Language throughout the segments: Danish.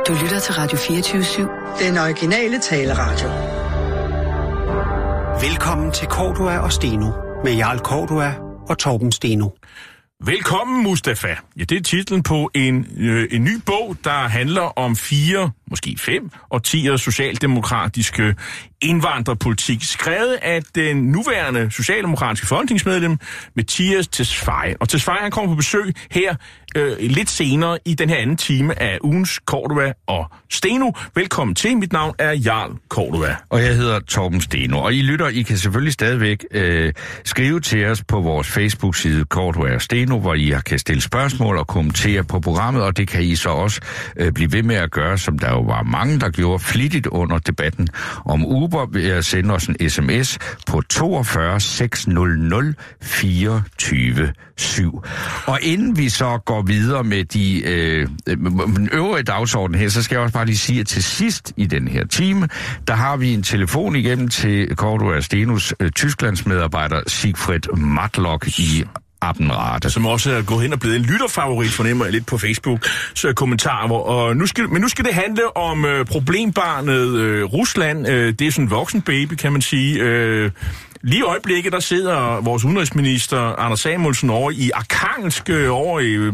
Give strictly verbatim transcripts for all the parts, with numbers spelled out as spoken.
Du lytter til Radio fireogtyve syv. Den originale taleradio. Velkommen til Cordua og Steno med Jarl Cordua og Torben Steno. Velkommen, Mustafa. Ja, det er titlen på en, øh, en ny bog, der handler om fire, måske fem, årtier socialdemokratiske indvandrerpolitik, skrevet af den nuværende socialdemokratiske folketingsmedlem, Mattias Tesfaye. Og Tesfaye, han kommer på besøg her øh, lidt senere i den her anden time af ugens Cordua og Steno. Velkommen til. Mit navn er Jarl Cordua. Og jeg hedder Torben Steno. Og I lytter, I kan selvfølgelig stadigvæk øh, skrive til os på vores Facebook-side Cordua og Steno, hvor I kan stille spørgsmål og kommentere på programmet, og det kan I så også øh, blive ved med at gøre, som der jo var mange, der gjorde flittigt under debatten om Uber, ved at sende os en sms på toogfyrre seks nul nul fireogtyve syv. Og inden vi så går videre med de øh, øvrige dagsorden her, så skal jeg også bare lige sige, at til sidst i den her time, der har vi en telefon igennem til Cordua og Stenos øh, Tysklands medarbejder Siegfried Matlock i Appenrade. Som også er gået hen og blevet en lytterfavorit, fornemmer jeg lidt på Facebook, så kommentarer. Og nu skal, men nu skal det handle om øh, problembarnet øh, Rusland. Øh, det er sådan en voksen baby, kan man sige. Øh, Lige i øjeblikket, der sidder vores udenrigsminister, Anders Samuelsen, over i Arkhangelsk, over i, øh,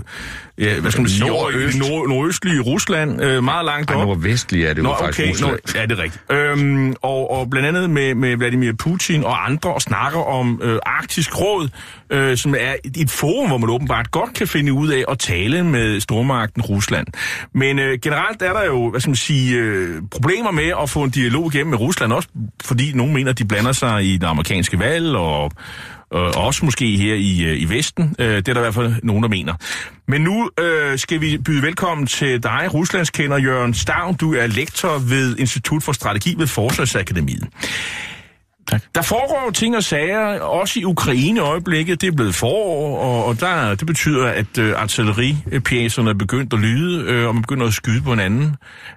ja, hvad skal man sige, over i nord- nordøstlige Rusland, øh, meget langt op. Nordvestlige er det jo faktisk okay, Rusland. Nord- ja, det er rigtigt. Øhm, og, og blandt andet med, med Vladimir Putin og andre, og snakker om øh, Arktisk Råd, øh, som er et, et forum, hvor man åbenbart godt kan finde ud af at tale med stormagten Rusland. Men øh, generelt er der jo, hvad skal man sige, øh, problemer med at få en dialog igennem med Rusland, også fordi nogen mener, at de blander sig i det amerikanske valg, og øh, også måske her i, i Vesten. Øh, det er der i hvert fald nogen, der mener. Men nu øh, skal vi byde velkommen til dig, Ruslandskender Jørgen Stavn. Du er lektor ved Institut for Strategi ved Forsvarsakademiet. Tak. Der foregår jo ting og sager, også i Ukraine i øjeblikket. Det er blevet forår, og, og der, det betyder, at øh, artilleripjæserne er begyndt at lyde, øh, og man begynder at skyde på hinanden.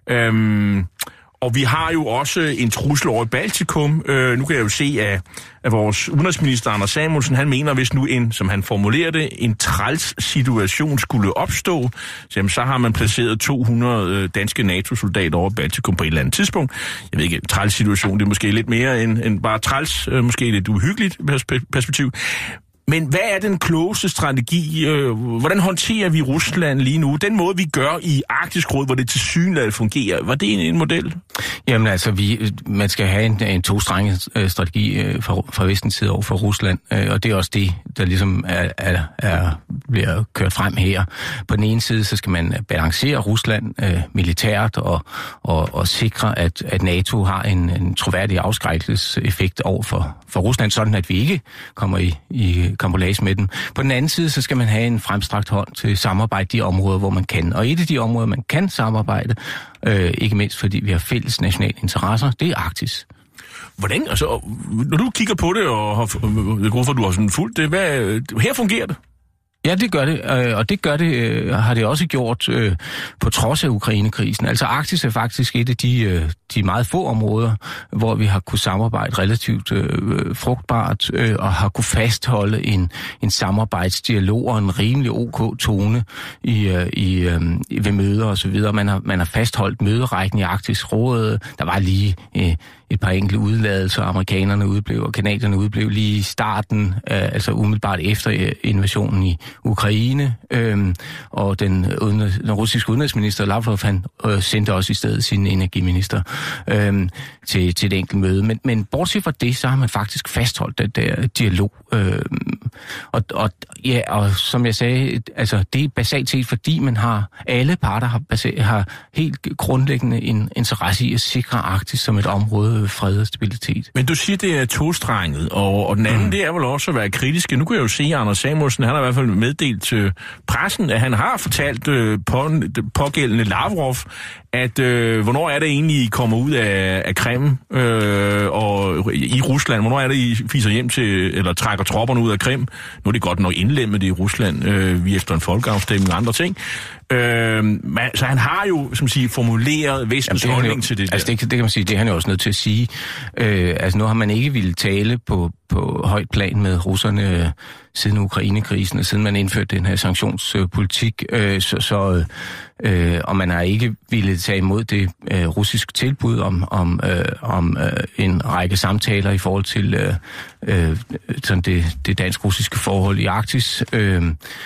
Øhm, Og vi har jo også en trussel over i Baltikum. Øh, nu kan jeg jo se, at, at vores udenrigsminister Anders Samuelsen, han mener, hvis nu en, som han formulerer det, en træls situation skulle opstå, så, jamen, så har man placeret to hundrede danske NATO-soldater over Baltikum på et eller andet tidspunkt. Jeg ved ikke, en træls situation, det er måske lidt mere end, end bare træls, øh, måske lidt uhyggeligt perspektiv. Men hvad er den klogeste strategi? Hvordan håndterer vi Rusland lige nu? Den måde, vi gør i Arktisk Råd, hvor det tilsyneladende fungerer, var det en, en model? Jamen altså, vi, man skal have en, en to-strenget strategi fra, fra vestens side over for Rusland, og det er også det, der ligesom er, er, er, bliver kørt frem her. På den ene side, så skal man balancere Rusland øh, militært og, og, og sikre, at, at NATO har en, en troværdig afskrækkelseseffekt over for, for Rusland, sådan at vi ikke kommer i, i kampolage med dem. På den anden side, så skal man have en fremstrakt hånd til samarbejde i de områder, hvor man kan. Og et af de områder, man kan samarbejde, øh, ikke mindst fordi vi har fælles nationale interesser, det er Arktis. Hvordan, altså, når du kigger på det, og har, hvorfor du har sådan fulgt det, hvad, her fungerer det? Ja, det gør det, og det gør det, øh, har det også gjort øh, på trods af Ukraine-krisen. Altså Arktis er faktisk et af de, øh, de meget få områder, hvor vi har kunne samarbejde relativt øh, frugtbart øh, og har kunne fastholde en, en samarbejdsdialog og en rimelig ok tone i, øh, i, øh, ved møder og så videre. Man har, man har fastholdt møderækken i Arktisk Råd. Der var lige øh, et par enkelte udladelser, amerikanerne udblev og kanadierne udblev lige i starten, øh, altså umiddelbart efter invasionen i Ukraine, øhm, og den, den russiske udenrigsminister Lavrov, han øh, sendte også i stedet sin energiminister øhm, til, til et enkelt møde. Men, men bortset fra det, så har man faktisk fastholdt den der dialog. Øhm, og, og, ja, og som jeg sagde, altså, det er basalt set, fordi man har, alle parter har, basalt, har helt grundlæggende en interesse i at sikre Arktis som et område fred og stabilitet. Men du siger, det er tostrenget, og, og den anden, mm. det er vel også at være kritiske. Nu kan jeg jo se, at Anders Samuelsen, han har i hvert fald meddelt til pressen, at han har fortalt øh, på, pågældende Lavrov, at øh, hvornår er det egentlig, I kommer ud af, af Krim øh, og i Rusland? Hvornår er det, I fiser hjem til, eller trækker tropperne ud af Krim? Nu er det godt nok indlemmet det i Rusland, øh, vi efter en folkeafstemning og andre ting. Øh, man, så han har jo, som siger, formuleret vestens holdning jo, til det. Altså det, det kan man sige, det er han jo også nødt til at sige. Øh, altså nu har man ikke ville tale på, på højt plan med russerne øh, siden Ukraine-krisen, og siden man indførte den her sanktionspolitik, øh, så, så øh, og man har ikke ville tage imod det øh, russiske tilbud om, om, øh, om øh, en række samtaler i forhold til øh, øh, sådan det, det dansk-russiske forhold i Arktis. Øh,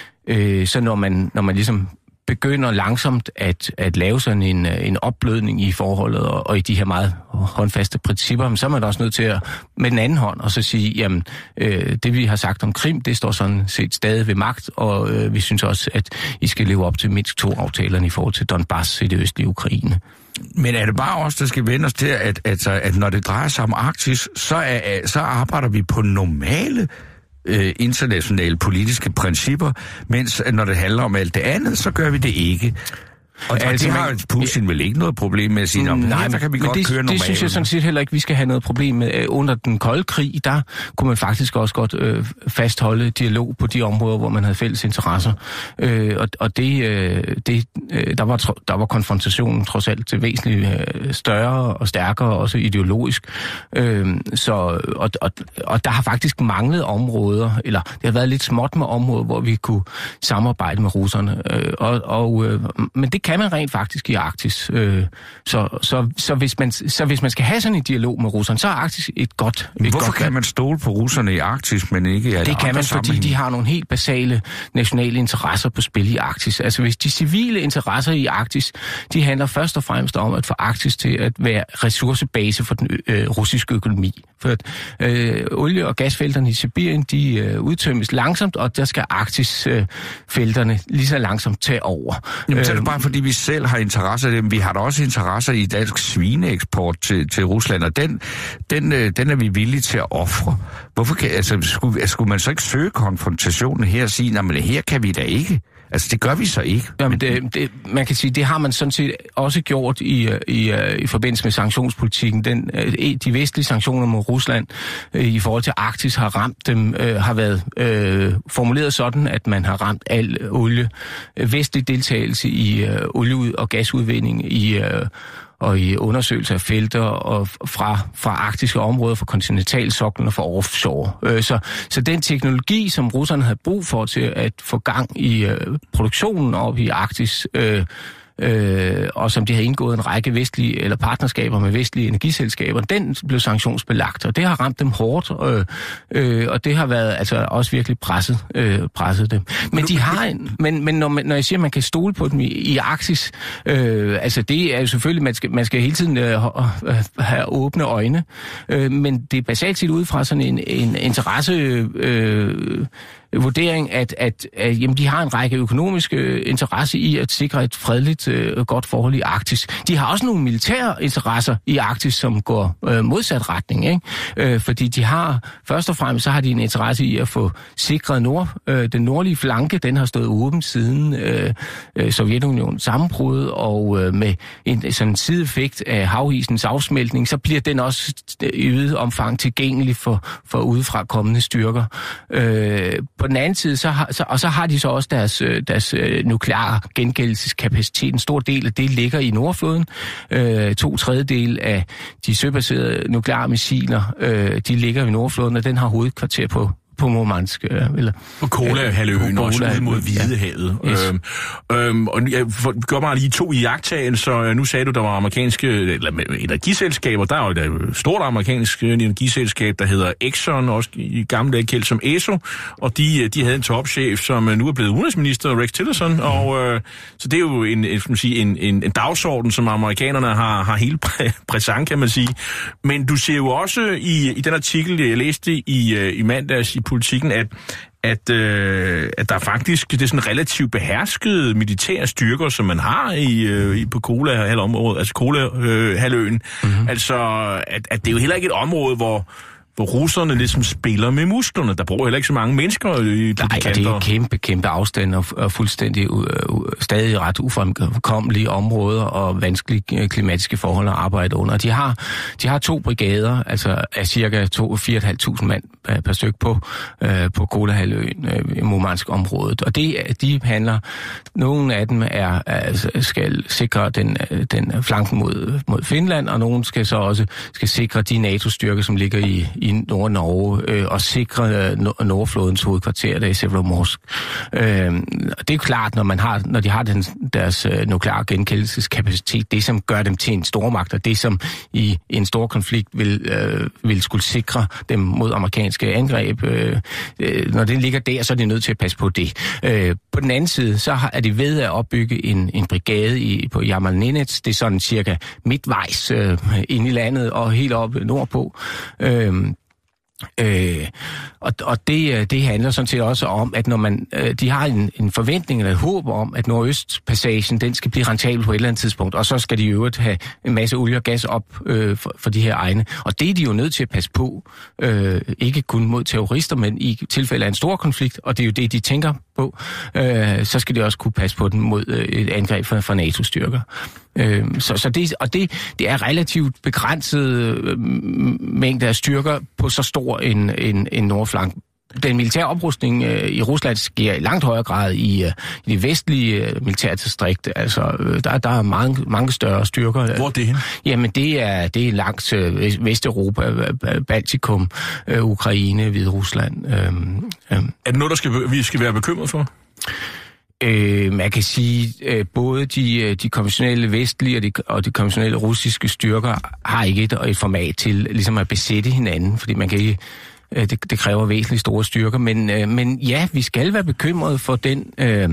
øh, så når man, når man ligesom begynder langsomt at, at lave sådan en, en opblødning i forholdet og, og i de her meget håndfaste principper, så er man også nødt til at med den anden hånd og så sige, jamen øh, det vi har sagt om Krim, det står sådan set stadig ved magt, og øh, vi synes også, at I skal leve op til mindst to aftalerne i forhold til Donbass i det østlige Ukraine. Men er det bare os, der skal vende os til, at, at, at når det drejer sig om Arktis, så, er, så arbejder vi på normale Øh, internationale politiske principper, mens når det handler om alt det andet, så gør vi det ikke. Og altså, det har man, Putin vel ikke noget problem med at sige, nej, nej, der kan vi godt det, køre normalt. Det synes jeg sådan set heller ikke, vi skal have noget problem med. Under den kolde krig, der kunne man faktisk også godt øh, fastholde dialog på de områder, hvor man havde fælles interesser. Øh, og og det, øh, det øh, der, var, der var konfrontationen trods alt til væsentligt øh, større og stærkere, også ideologisk. Øh, så, og, og, og der har faktisk manglet områder, eller det har været lidt småt med områder, hvor vi kunne samarbejde med russerne. Øh, og, og, øh, men det kan man rent faktisk i Arktis. Øh, så, så, så, hvis man, så hvis man skal have sådan en dialog med russerne, så er Arktis et godt... Et Hvorfor godt kan man stole på russerne i Arktis, men ikke i alle Det kan man, fordi de har nogle helt basale nationale interesser på spil i Arktis. Altså hvis de civile interesser i Arktis, de handler først og fremmest om at få Arktis til at være ressourcebase for den øh, russiske økonomi. For at øh, olie- og gasfelterne i Sibirien, de øh, udtømmes langsomt, og der skal Arktis-felterne øh, lige så langsomt tage over. Jamen, så er det bare fordi vi selv har interesser i dem. Vi har da også interesser i dansk svineeksport til, til Rusland, og den, den, øh, den er vi villige til at ofre. Hvorfor kan, altså, skulle, skulle man så ikke søge konfrontationen her og sige, nej, men her kan vi da ikke? Altså, det gør vi så ikke. Jamen, det, det, man kan sige, det har man sådan set også gjort i, i, i forbindelse med sanktionspolitikken. Den, de vestlige sanktioner mod Rusland i forhold til Arktis har ramt dem, øh, har været øh, formuleret sådan, at man har ramt al olie, vestlig deltagelse i øh, olie- og gasudvinding i øh, og i undersøgelser af felter og fra, fra arktiske områder, fra kontinentalsoklen og fra offshore. Så, så den teknologi, som russerne havde brug for til at få gang i øh, produktionen op i Arktis, øh, Øh, og som de havde indgået en række vestlige eller partnerskaber med vestlige energiselskaber, den blev sanktionsbelagt, og det har ramt dem hårdt, øh, øh, og det har været altså også virkelig presset, øh, presset dem. Men de har en, men, men når, man, når jeg siger, at man kan stole på dem i, i Arktis, øh, altså det er jo selvfølgelig, man skal, man skal hele tiden øh, have åbne øjne, øh, men det er basalt set ud fra sådan en, en interesse øh, vurdering, at, at, at jamen, de har en række økonomiske interesse i at sikre et fredeligt, øh, godt forhold i Arktis. De har også nogle militære interesser i Arktis, som går øh, modsat retning, ikke? Øh, fordi de har, først og fremmest, så har de en interesse i at få sikret nord, øh, den nordlige flanke, den har stået åben siden øh, øh, Sovjetunionens sammenbrud, og øh, med en sådan en sideeffekt af havisens afsmeltning, så bliver den også i øget omfang tilgængelig for, for udefra kommende styrker. Øh, På den anden side, så har, så, og så har de så også deres, deres øh, nukleare gengældelseskapacitet. En stor del af det ligger i Nordflåden. Øh, to tredjedel af de søbaserede nukleare missiler, øh, de ligger i Nordflåden, og den har hovedkvarter på på Murmansk, øh, eller... På Kola-halvøen, øh, også ud mod Hvidehavet. Ja. Yes. Øhm, øhm, og jeg gør mig lige to iagttagelser. Nu sagde du, der var amerikanske eller, energiselskaber. Der er jo et stort amerikansk energiselskab, der hedder Exxon, også i gamle dage kendt som E S O, og de, de havde en topchef, som nu er blevet udenrigsminister, Rex Tillerson, mm. og øh, så det er jo en, en, sige, en, en, en dagsorden, som amerikanerne har, har hele præsent, kan man sige. Men du ser jo også i, i den artikel, jeg læste i, i mandags i Politikken, at, at, øh, at der faktisk det er sådan relativt beherskede militære styrker, som man har i, øh, på Kola-området, altså Kola-halvøen. Øh, mm-hmm. Altså, at, at det er jo heller ikke et område, hvor hvor russerne ligesom spiller med musklerne. Der bruger heller ikke så mange mennesker i Nej, det er kæmpe, kæmpe afstand og, og fuldstændig uh, uh, stadig ret ufremkommelige områder og vanskelige klimatiske forhold at arbejde under. De har, de har to brigader, altså af cirka to fire tusind fem hundrede mand per styk på, uh, på Kolahalvøen uh, i Murmansk-området. Og det, de handler, nogle af dem er, altså, skal sikre den, den flanken mod, mod Finland, og nogle skal så også skal sikre de NATO-styrker, som ligger i i Nord-Norge, øh, og sikre øh, Nordflådens hovedkvarter der i Severomorsk. Øh, det er jo klart, når man har, når de har den, deres øh, nukleare genkældelseskapacitet, det som gør dem til en stormagt, og det som i en stor konflikt vil, øh, vil skulle sikre dem mod amerikanske angreb, øh, øh, når det ligger der, så er de nødt til at passe på det. Øh, på den anden side, så er de ved at opbygge en, en brigade i, på Yamal-Nenets, det er sådan cirka midtvejs øh, ind i landet og helt op nordpå. Øh, Øh, og og det, det handler sådan set også om, at når man, øh, de har en, en forventning eller et håb om, at Nordøstpassagen, den skal blive rentabel på et eller andet tidspunkt, og så skal de i øvrigt have en masse olie og gas op øh, for, for de her egne. Og det er de jo nødt til at passe på, øh, ikke kun mod terrorister, men i tilfælde af en stor konflikt, og det er jo det, de tænker på, øh, så skal de også kunne passe på den mod øh, et angreb fra, fra NATO-styrker. Øh, så, så det, og det, det er relativt begrænset øh, mængde af styrker på så stor en, en, en nordflank. Den militære oprustning øh, i Rusland sker i langt højere grad i, øh, i det vestlige øh, militærdistrikt. Altså, øh, der, der er mange, mange større styrker. Hvor er det henne? Jamen, det er, det er langt øh, Vesteuropa, Baltikum, øh, Ukraine, Hviderusland. Øh, øh. Er det noget, der skal, vi skal være bekymret for? Øh, man kan sige, øh, både de, de konventionelle vestlige og de, og de konventionelle russiske styrker har ikke et, et format til ligesom at besætte hinanden, fordi man kan ikke, øh, det, det kræver væsentligt store styrker. Men, øh, men ja, vi skal være bekymrede for den, øh,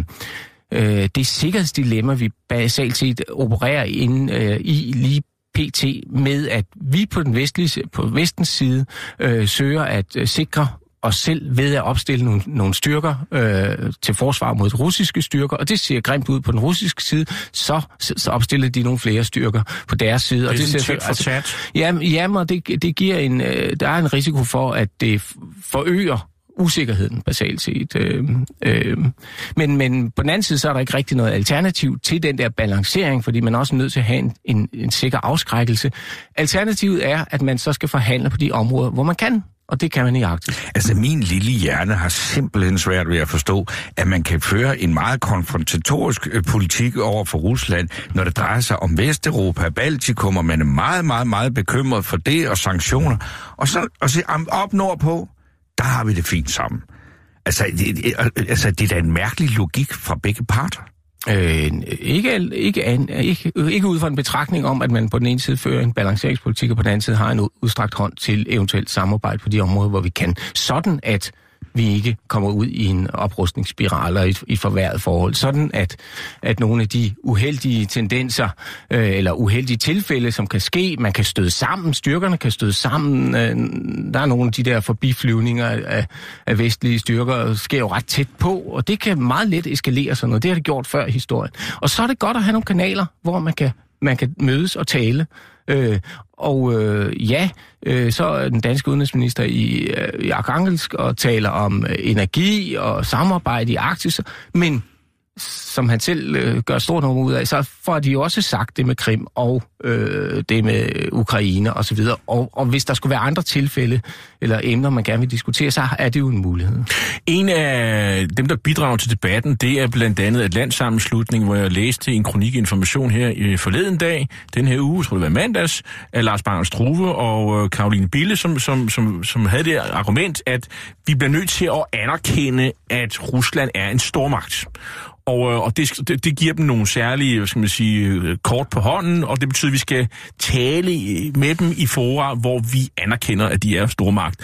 øh, det sikkerhedsdilemma, vi basalt set opererer inde øh, i lige P T, med at vi på den vestlige, på vestens side øh, søger at øh, sikre os selv ved at opstille nogle, nogle styrker øh, til forsvar mod russiske styrker, og det ser grimt ud på den russiske side, så, så opstiller de nogle flere styrker på deres side. Det er og det ser ser tæt for tæt. Jamen, jamen og det, det giver en, øh, der er en risiko for, at det forøger usikkerheden, basalt set. Øh, øh. Men, men på den anden side, så er der ikke rigtig noget alternativ til den der balancering, fordi man er også nødt til at have en, en, en sikker afskrækkelse. Alternativet er, at man så skal forhandle på de områder, hvor man kan. Og det kan man i Arktis. Altså, min lille hjerne har simpelthen svært ved at forstå, at man kan føre en meget konfrontatorisk øh, politik over for Rusland, når det drejer sig om Vesteuropa, Baltikum, og man er meget, meget, meget bekymret for det og sanktioner. Og så og så op nordpå, der har vi det fint sammen. Altså, det, altså, det er da en mærkelig logik fra begge parter. Øh, ikke, ikke, ikke, ikke ud fra en betragtning om, at man på den ene side fører en balanceringspolitik, og på den anden side har en udstrakt hånd til eventuelt samarbejde på de områder, hvor vi kan. Sådan at vi ikke kommer ud i en oprustningsspiral eller i, i forværret forhold. Sådan at, at nogle af de uheldige tendenser, øh, eller uheldige tilfælde, som kan ske, man kan støde sammen, styrkerne kan støde sammen. Øh, der er nogle af de der forbiflyvninger af, af vestlige styrker, sker jo ret tæt på, og det kan meget let eskalere sådan noget. Det har det gjort før i historien. Og så er det godt at have nogle kanaler, hvor man kan, man kan mødes og tale. Øh, og øh, ja, øh, så er den danske udenrigsminister i, øh, i Arkhangelsk og taler om øh, energi og samarbejde i Arktis, men som han selv øh, gør stort nummer ud af, så får de jo også sagt det med Krim og øh, det med Ukraine og så videre. Og, og hvis der skulle være andre tilfælde eller emner, man gerne vil diskutere, så er det jo en mulighed. En af dem, der bidrager til debatten, det er blandt andet Atlantsammenslutningen, hvor jeg læste en kronik Information her i forleden dag, den her uge, tror det var mandags, af Lars Bang Struve og Caroline Bille, som, som, som, som havde det argument, at vi bliver nødt til at anerkende, at Rusland er en stormagt. Og, og det, det, det giver dem nogle særlige, skal man sige, kort på hånden, og det betyder, at vi skal tale med dem i fora, hvor vi anerkender, at de er stormagt.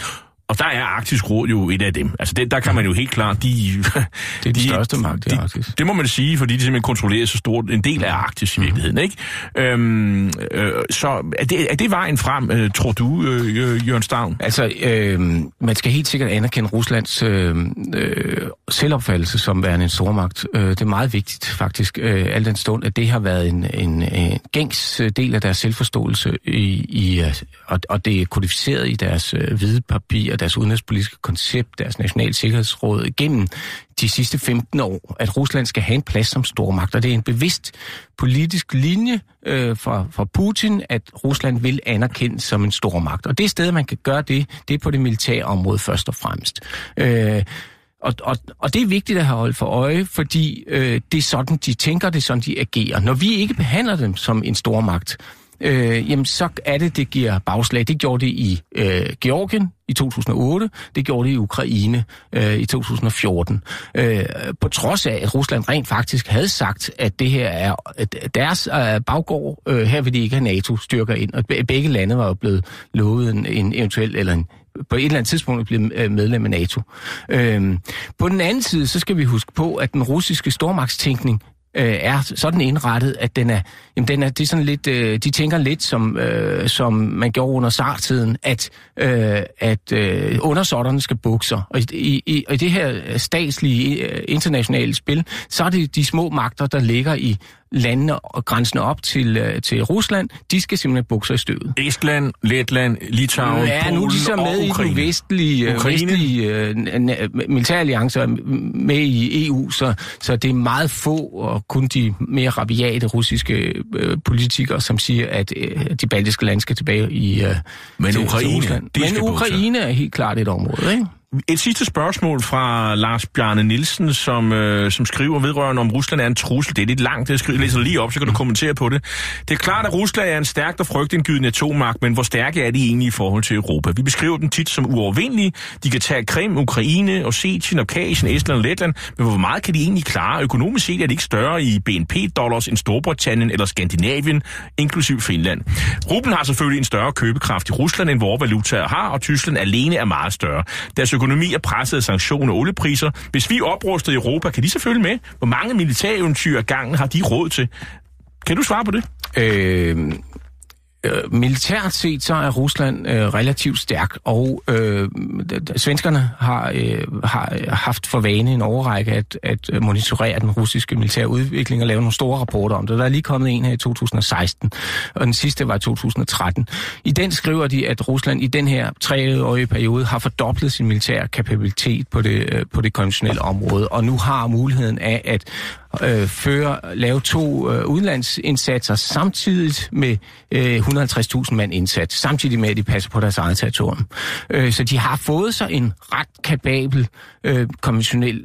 Og der er Arktisk Råd jo et af dem. Altså det, der kan man jo helt klart... De, det er de, de største magt i de, Arktis. Det må man sige, fordi de simpelthen kontrollerer så stort en del af Arktis i virkeligheden, ikke? Øhm, øh, så er det, er det vejen frem, øh, tror du, øh, Jørgen Stavn? Altså, øh, man skal helt sikkert anerkende Ruslands øh, øh, selvopfattelse som værende en stormagt. Øh, det er meget vigtigt, faktisk, øh, al den stund, at det har været en, en, en gængs del af deres selvforståelse, i, i, og, og det er kodificeret i deres øh, hvide papir, deres udenrigspolitiske koncept, deres nationale sikkerhedsråd gennem de sidste femten år, at Rusland skal have en plads som stormagt, og det er en bevidst politisk linje øh, fra, fra Putin, at Rusland vil anerkendes som en stormagt. Og det sted, man kan gøre det, det er på det militære område først og fremmest. Øh, Og, og, og det er vigtigt at have holdt for øje, fordi øh, det er sådan, de tænker, det er sådan, de agerer. Når vi ikke behandler dem som en stormagt, øh, jamen så er det, det giver bagslag. Det gjorde det i øh, Georgien i to tusind og otte, det gjorde det i Ukraine øh, i to tusind og fjorten. Øh, på trods af, at Rusland rent faktisk havde sagt, at det her er deres øh, baggård, øh, her vil de ikke have NATO-styrker ind, og begge lande var jo blevet lovet en, en eventuel, eller en på et eller andet tidspunkt blive medlem af NATO. Øhm, på den anden side, så skal vi huske på, at den russiske stormagtstænkning øh, er sådan indrettet, at den er, jamen den er, det er sådan lidt, øh, de tænker lidt som, øh, som man gjorde under zartiden, at, øh, at øh, undersåtterne skal bukke sig. Og i, i, i det her statslige øh, internationale spil, så er det de små magter, der ligger i landene og grænsende op til, til Rusland, de skal simpelthen bukke sig i støvet. Estland, Letland, Litauen, ja, Polen nu er de så med i den vestlige, vestlige uh, militæralliancer med i E U, så, så det er meget få og kun de mere rabiate russiske uh, politikere, som siger, at uh, de baltiske lande skal tilbage i uh, Men til, Ukraine, til Rusland. Men Ukraine er helt klart et område, ikke? Et sidste spørgsmål fra Lars Bjarne Nielsen, som, øh, som skriver vedrørende, om Rusland er en trussel. Det er lidt langt, det jeg læser lige op, så kan du kommentere på det. Det er klart, at Rusland er en stærkt og frygtindgydende atommagt, men hvor stærke er de egentlig i forhold til Europa? Vi beskriver dem tit som uovervindelige. De kan tage Krim, Ukraine, Ossetien, Abkhazien, Estland og Letland, men hvor meget kan de egentlig klare? Økonomisk set er de ikke større i B N P-dollars end Storbritannien eller Skandinavien, inklusiv Finland. Rublen har selvfølgelig en større købekraft i Rusland, end vores valutaer har, og Tyskland alene er meget større. Deres økonomi er presset af sanktioner og oliepriser. Hvis vi opruster i Europa, kan de selvfølgelig med. Hvor mange militæreventyr af gangen har de råd til? Kan du svare på det? Øh, øh, militært set, så er Rusland øh, relativt stærk, og øh, svenskerne har, øh, har haft for vane en overrække at, at monitorere den russiske militære udvikling og lave nogle store rapporter om det. Der er lige kommet en her i to tusind og seksten, og den sidste var i to tusind og tretten. I den skriver de, at Rusland i den her treårige periode har fordoblet sin militære kapabilitet på det, på det konventionelle område, og nu har muligheden af at øh, føre, lave to øh, udenlandsindsatser samtidig med øh, et hundrede og halvtreds tusind mand indsat, samtidig med at de passer på deres eget territorium. Øh, så de har fået sig en ret kapabel øh, konventionel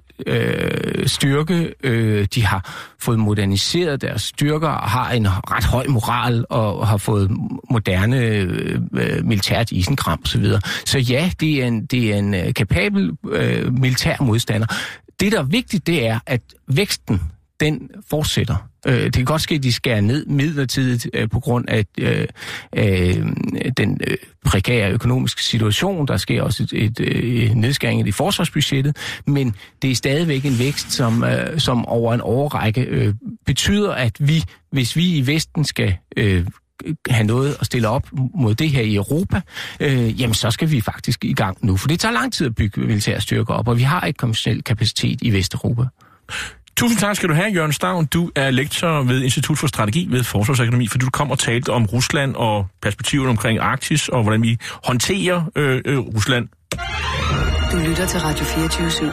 øh, styrke. Øh, de har fået moderniseret deres styrker og har en ret høj moral og har fået moderne øh, militært isenkram osv. Så ja, det er en, det er en øh, kapabel øh, militær modstander. Det, der er vigtigt, det er, at væksten, den fortsætter. Øh, det kan godt ske, at de skærer ned midlertidigt øh, på grund af øh, øh, den øh, prekære økonomiske situation. Der sker også et, et, et nedskæring i forsvarsbudgettet, men det er stadigvæk en vækst, som, øh, som over en årrække øh, betyder, at vi, hvis vi i Vesten skal øh, have noget at stille op mod det her i Europa, øh, jamen så skal vi faktisk i gang nu. For det tager lang tid at bygge militære styrker op, og vi har ikke konventionel kapacitet i Vesteuropa. Tusind tak skal du have, Jørgen Stavn. Du er lektor ved Institut for Strategi ved Forsvarsakademi, for du kom og talte om Rusland og perspektiverne omkring Arktis, og hvordan vi håndterer øh, øh, Rusland. Du lytter til Radio fireogtyve syv.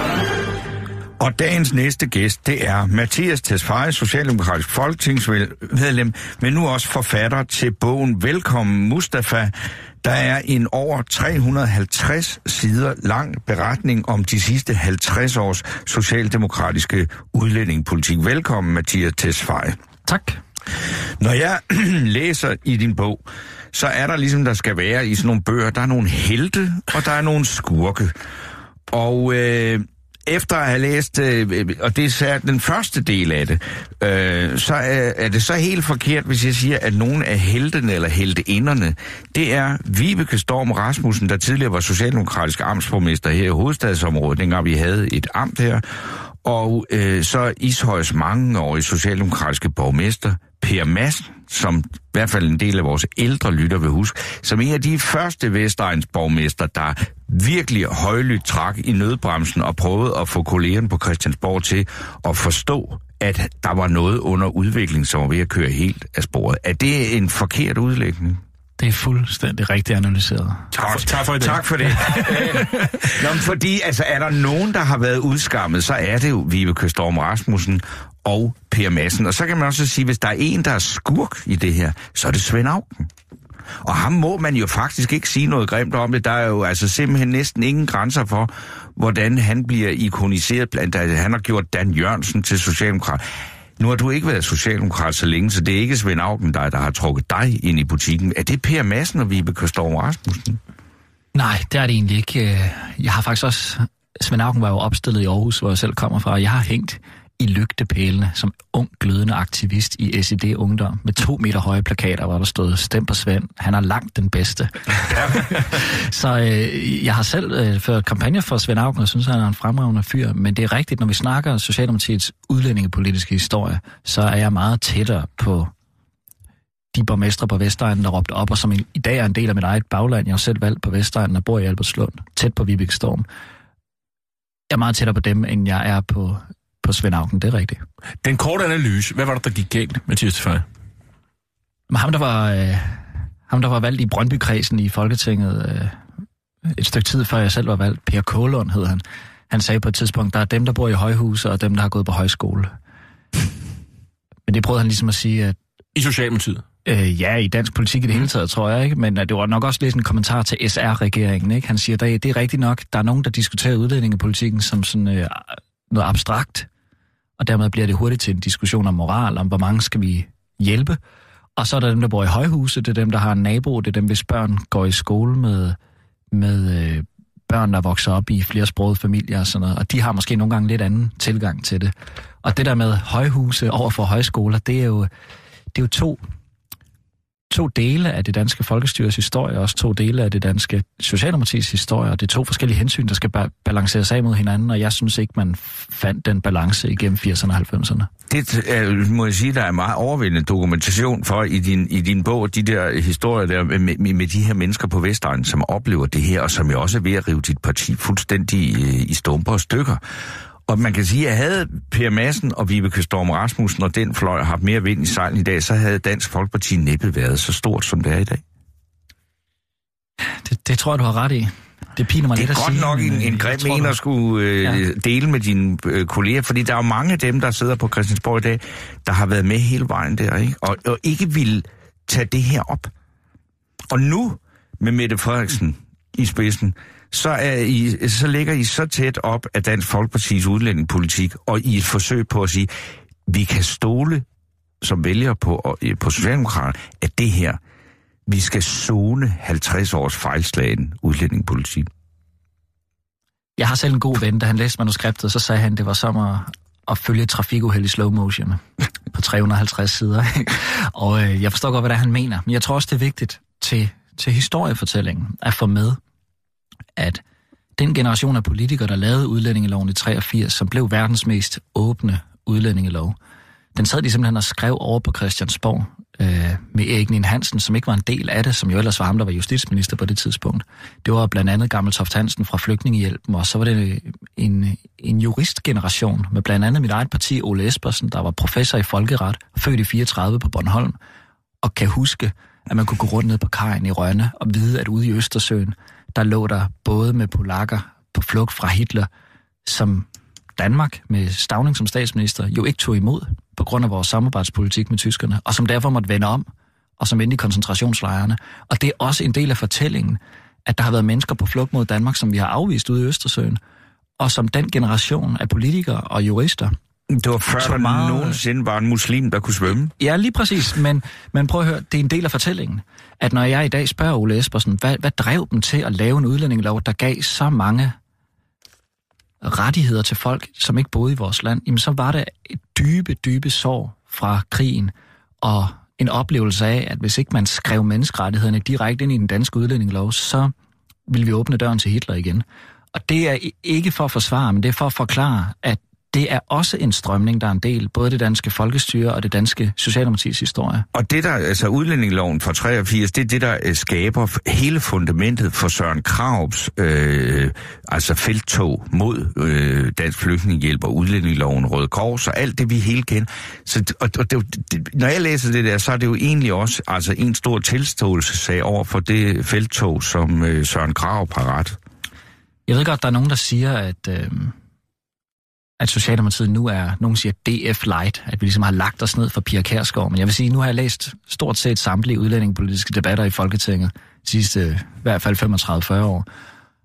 Og dagens næste gæst, det er Mattias Tesfaye, socialdemokratisk folketingsmedlem, men nu også forfatter til bogen Velkommen Mustafa. Der er en over tre hundrede og halvtreds sider lang beretning om de sidste halvtreds års socialdemokratiske udlændingepolitik. Velkommen, Mattias Tesfaye. Tak. Når jeg læser i din bog, så er der ligesom der skal være i sådan nogle bøger, der er nogle helte, og der er nogle skurke. Og øh, efter at have læst, øh, og det er den første del af det, øh, så er, er det så helt forkert, hvis jeg siger, at nogle af heltene eller helteinderne, det er Vibeke Storm Rasmussen, der tidligere var socialdemokratisk amtsborgmester her i hovedstadsområdet, dengang vi havde et amt her, og øh, så Ishøjs mangeårige socialdemokratiske borgmester, Per Madsen, som i hvert fald en del af vores ældre lytter vil huske, som en af de første Vestegns borgmester, der virkelig højlydt trak i nødbremsen og prøvede at få kollegerne på Christiansborg til at forstå, at der var noget under udvikling, som var ved at køre helt af sporet. Er det en forkert udlægning? Det er fuldstændig rigtigt analyseret. Tak for, tak for det. Tak for det. Nå, fordi altså, er der nogen, der har været udskammet, så er det jo Vibeke Storm Rasmussen og Per Madsen. Og så kan man også sige, hvis der er en, der er skurk i det her, så er det Svend Auken. Og ham må man jo faktisk ikke sige noget grimt om det. Der er jo altså simpelthen næsten ingen grænser for, hvordan han bliver ikoniseret. Blandt andet, han har gjort Dan Jørgensen til socialdemokrat. Nu har du ikke været socialdemokrat så længe, så det er ikke Svend Auken, der, der har trukket dig ind i butikken. Er det Per Madsen og Vibeke Storm Rasmussen? Nej, det er det egentlig ikke. Jeg har faktisk også... Svend Auken var jo opstillet i Aarhus, hvor jeg selv kommer fra. Jeg har hængt i lygtepælene som ung glødende aktivist i S I D Ungdom med to meter høje plakater, hvor der stod "Stem på Svend, han er langt den bedste". Så øh, jeg har selv øh, ført kampagne for Svend Auken, og synes, han er en fremragende fyr. Men det er rigtigt, når vi snakker Socialdemokratiets udlændingepolitiske historie, så er jeg meget tættere på de borgmestre på Vestegnen, der råbte op, og som i, i dag er en del af mit eget bagland. Jeg har selv valgt på Vestegnen og bor i Albertslund, tæt på Vibeke Storm. Jeg er meget tættere på dem, end jeg er på på Svend Auken, det er rigtigt. Den korte analyse, hvad var det, der gik galt, Mathias Tesfaye? Ham, der var, øh, ham, der var valgt i Brøndby-kredsen i Folketinget øh, et stykke tid før jeg selv var valgt, Per Kålund hed han, han sagde på et tidspunkt, der er dem, der bor i højhuse, og dem, der har gået på højskole. Men det prøvede han ligesom at sige, at... I Socialdemokratiet? Øh, ja, i dansk politik i det hele taget, tror jeg, ikke? Men det var nok også lidt en kommentar til S R-regeringen, ikke? Han siger, at det er rigtigt nok, der er nogen, der diskuterer udlændingepolitikken som sådan øh, noget abstrakt, og dermed bliver det hurtigt til en diskussion om moral, om hvor mange skal vi hjælpe. Og så er der dem, der bor i højhuse, det er dem, der har en nabo, det er dem, hvis børn går i skole med, med øh, børn, der vokser op i flere sprogede familier og sådan noget, og de har måske nogle gange lidt anden tilgang til det. Og det der med højhuse over for højskoler, det er jo, det er jo to, to dele af det danske folkestyres historie, og også to dele af det danske Socialdemokratiets historie, og det er to forskellige hensyn, der skal ba- balanceres af mod hinanden, og jeg synes ikke, man fandt den balance igennem firserne og halvfemserne. Det er, må jeg sige, der er meget overvældende dokumentation for i din, i din bog, de der historier der med, med, med de her mennesker på Vestegnen, som oplever det her, og som jo også er ved at rive dit parti fuldstændig i, i stumper og stykker. Og man kan sige, at havde Per Madsen og Vibeke Storm Rasmussen og den fløj haft mere vind i sejlen i dag, så havde Dansk Folkeparti næppe været så stort, som det er i dag. Det, det tror jeg, du har ret i. Det piner mig det lidt at sige. Det er godt nok en, en grim en at skulle øh, ja. dele med dine øh, kolleger, fordi der er jo mange af dem, der sidder på Christiansborg i dag, der har været med hele vejen der, ikke? Og, og ikke vil tage det her op. Og nu, med Mette Frederiksen i spidsen, så, er I, så ligger I så tæt op af Dansk Folkepartis udlændingepolitik, og i et forsøg på at sige, vi kan stole som vælger på, på Socialdemokraterne, at det her, vi skal zone halvtreds års fejlslagen udlændingepolitik. Jeg har selv en god ven, da han læste manuskriptet, så sagde han, at det var som at, at følge et trafikuheld i slow motion på tre hundrede og halvtreds sider. Og øh, jeg forstår godt, hvad det er, han mener. Men jeg tror også, det er vigtigt til, til historiefortællingen at få med, at den generation af politikere, der lavede udlændingeloven i treogfirs, som blev verdens mest åbne udlændingelov, den sad de simpelthen og skrev over på Christiansborg øh, med Erik Ninn Hansen, som ikke var en del af det, som jo ellers var ham, der var justitsminister på det tidspunkt. Det var blandt andet Gammeltoft Hansen fra Flygtningehjælpen, og så var det en, en juristgeneration med blandt andet mit eget parti, Ole Espersen, der var professor i folkeret, født i fireogtredive på Bornholm, og kan huske, at man kunne gå rundt ned på kajen i Rønne og vide, at ude i Østersøen, der lå der både med polakker på flugt fra Hitler, som Danmark med Stauning som statsminister jo ikke tog imod på grund af vores samarbejdspolitik med tyskerne, og som derfor måtte vende om, og som endte i koncentrationslejrene. Og det er også en del af fortællingen, at der har været mennesker på flugt mod Danmark, som vi har afvist ude i Østersøen, og som den generation af politikere og jurister. Det var før, der meget... nogensinde var en muslim, der kunne svømme. Ja, lige præcis, men, men prøv at høre, det er en del af fortællingen, at når jeg i dag spørger Ole Espersen, hvad, hvad drev dem til at lave en udlændingelov, der gav så mange rettigheder til folk, som ikke boede i vores land, jamen så var det et dybe, dybe sår fra krigen, og en oplevelse af, at hvis ikke man skrev menneskerettighederne direkte ind i den danske udlændingelov, så ville vi åbne døren til Hitler igen. Og det er ikke for at forsvare, men det er for at forklare, at det er også en strømning, der er en del, både det danske folkestyre og det danske Socialdemokratiets historie. Og det der, altså udlændingeloven fra treogfirs, det er det, der skaber hele fundamentet for Søren Krarups øh, altså felttog mod øh, Dansk Flygtningehjælp og udlændingeloven, Røde Kors og alt det, vi hele kender. Så, og, og det, det, når jeg læser det der, så er det jo egentlig også altså en stor tilståelsessag over for det felttog, som øh, Søren Krarup har ret. Jeg ved godt, der er nogen, der siger, at... Øh at Socialdemokratiet nu er, nogen siger D F light, at vi ligesom har lagt os ned for Pia Kjærsgaard. Men jeg vil sige, nu har jeg læst stort set samtlige udlændingepolitiske debatter i Folketinget de sidste i hvert fald femogtredive til fyrre år.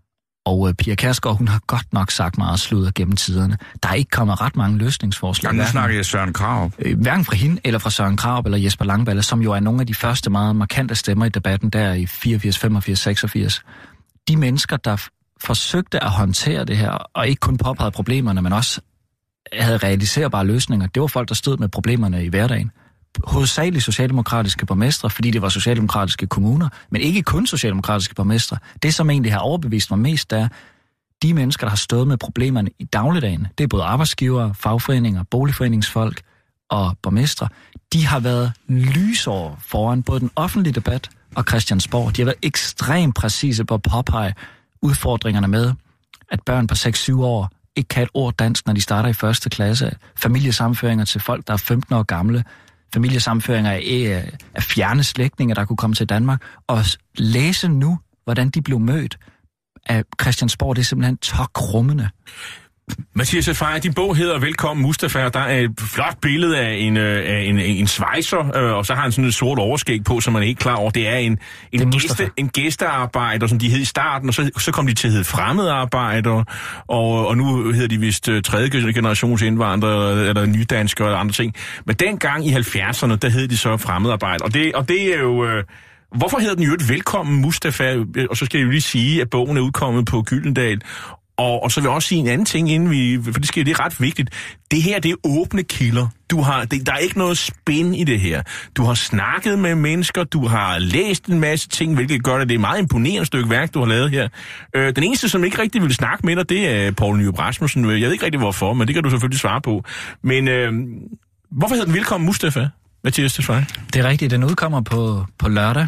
Og uh, Pia Kjærsgaard, hun har godt nok sagt meget sludder gennem tiderne. Der er ikke kommet ret mange løsningsforslag. Ja, nu snakker jeg Søren Krarup. Øh, hverken fra hende, eller fra Søren Krarup, eller Jesper Langballe, som jo er nogle af de første meget markante stemmer i debatten der i fireogfirs, femogfirs, seksogfirs. De mennesker, der forsøgte at håndtere det her, og ikke kun påpegede problemerne, men også havde realiserbare løsninger. Det var folk, der stod med problemerne i hverdagen. Hovedsageligt socialdemokratiske borgmestre, fordi det var socialdemokratiske kommuner, men ikke kun socialdemokratiske borgmestre. Det, som egentlig har overbevist mig mest, er de mennesker, der har stået med problemerne i dagligdagen. Det er både arbejdsgivere, fagforeninger, boligforeningsfolk og borgmestre. De har været lysår foran både den offentlige debat og Christiansborg. De har været ekstremt præcise på at påpege udfordringerne med, at børn på seks syv år ikke kan et ord dansk, når de starter i første klasse. Familiesammenføringer til folk, der er femten år gamle. Familiesammenføringer af, af fjerne slægtninge, der kunne komme til Danmark. Og læse nu, hvordan de blev mødt af Christiansborg, det er simpelthen tokrummende. Mathias Safari, din bog hedder Velkommen Mustafa, og der er et flot billede af en, af en, en svejser, øh, og så har han sådan et sort overskæg på, som man er ikke klar over. Det er en, en, er gæste, en gæstearbejder, som de hed i starten, og så, så kom de til at hedde fremmedarbejder, og, og nu hedder de vist uh, tredje generations indvandrere, eller nydanskere, eller andre ting. Men dengang i halvfjerdserne, der hed de så fremmedarbejder, og det, og det er jo... Øh, hvorfor hedder den jo et Velkommen Mustafa? Og så skal jeg jo lige sige, at bogen er udkommet på Gyldendal. Og, og så vil jeg også sige en anden ting, inden vi, for det, skal, det er ret vigtigt. Det her, det er åbne kilder. Du har, det, der er ikke noget spin i det her. Du har snakket med mennesker, du har læst en masse ting, hvilket gør det. Det er et meget imponerende stykke værk, du har lavet her. Øh, den eneste, som ikke rigtig vil snakke med dig, det er Poul Nyrup Rasmussen. Jeg ved ikke rigtig hvorfor, men det kan du selvfølgelig svare på. Men øh, hvorfor hedder den Velkommen Mustafa, Mathias Tesfaye? Det er rigtigt, den udkommer på, på lørdag.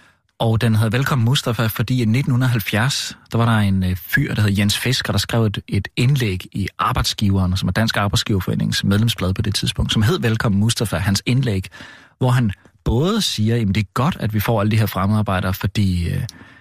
Og den hedder Velkommen Mustafa, fordi i nitten halvfjerds, der var der en øh, fyr, der hed Jens Fisker, der skrev et, et indlæg i Arbejdsgiveren, som er Dansk Arbejdsgiverforenings medlemsblad på det tidspunkt, som hed Velkommen Mustafa, hans indlæg, hvor han både siger, at det er godt, at vi får alle de her fremmedarbejdere, fordi øh, det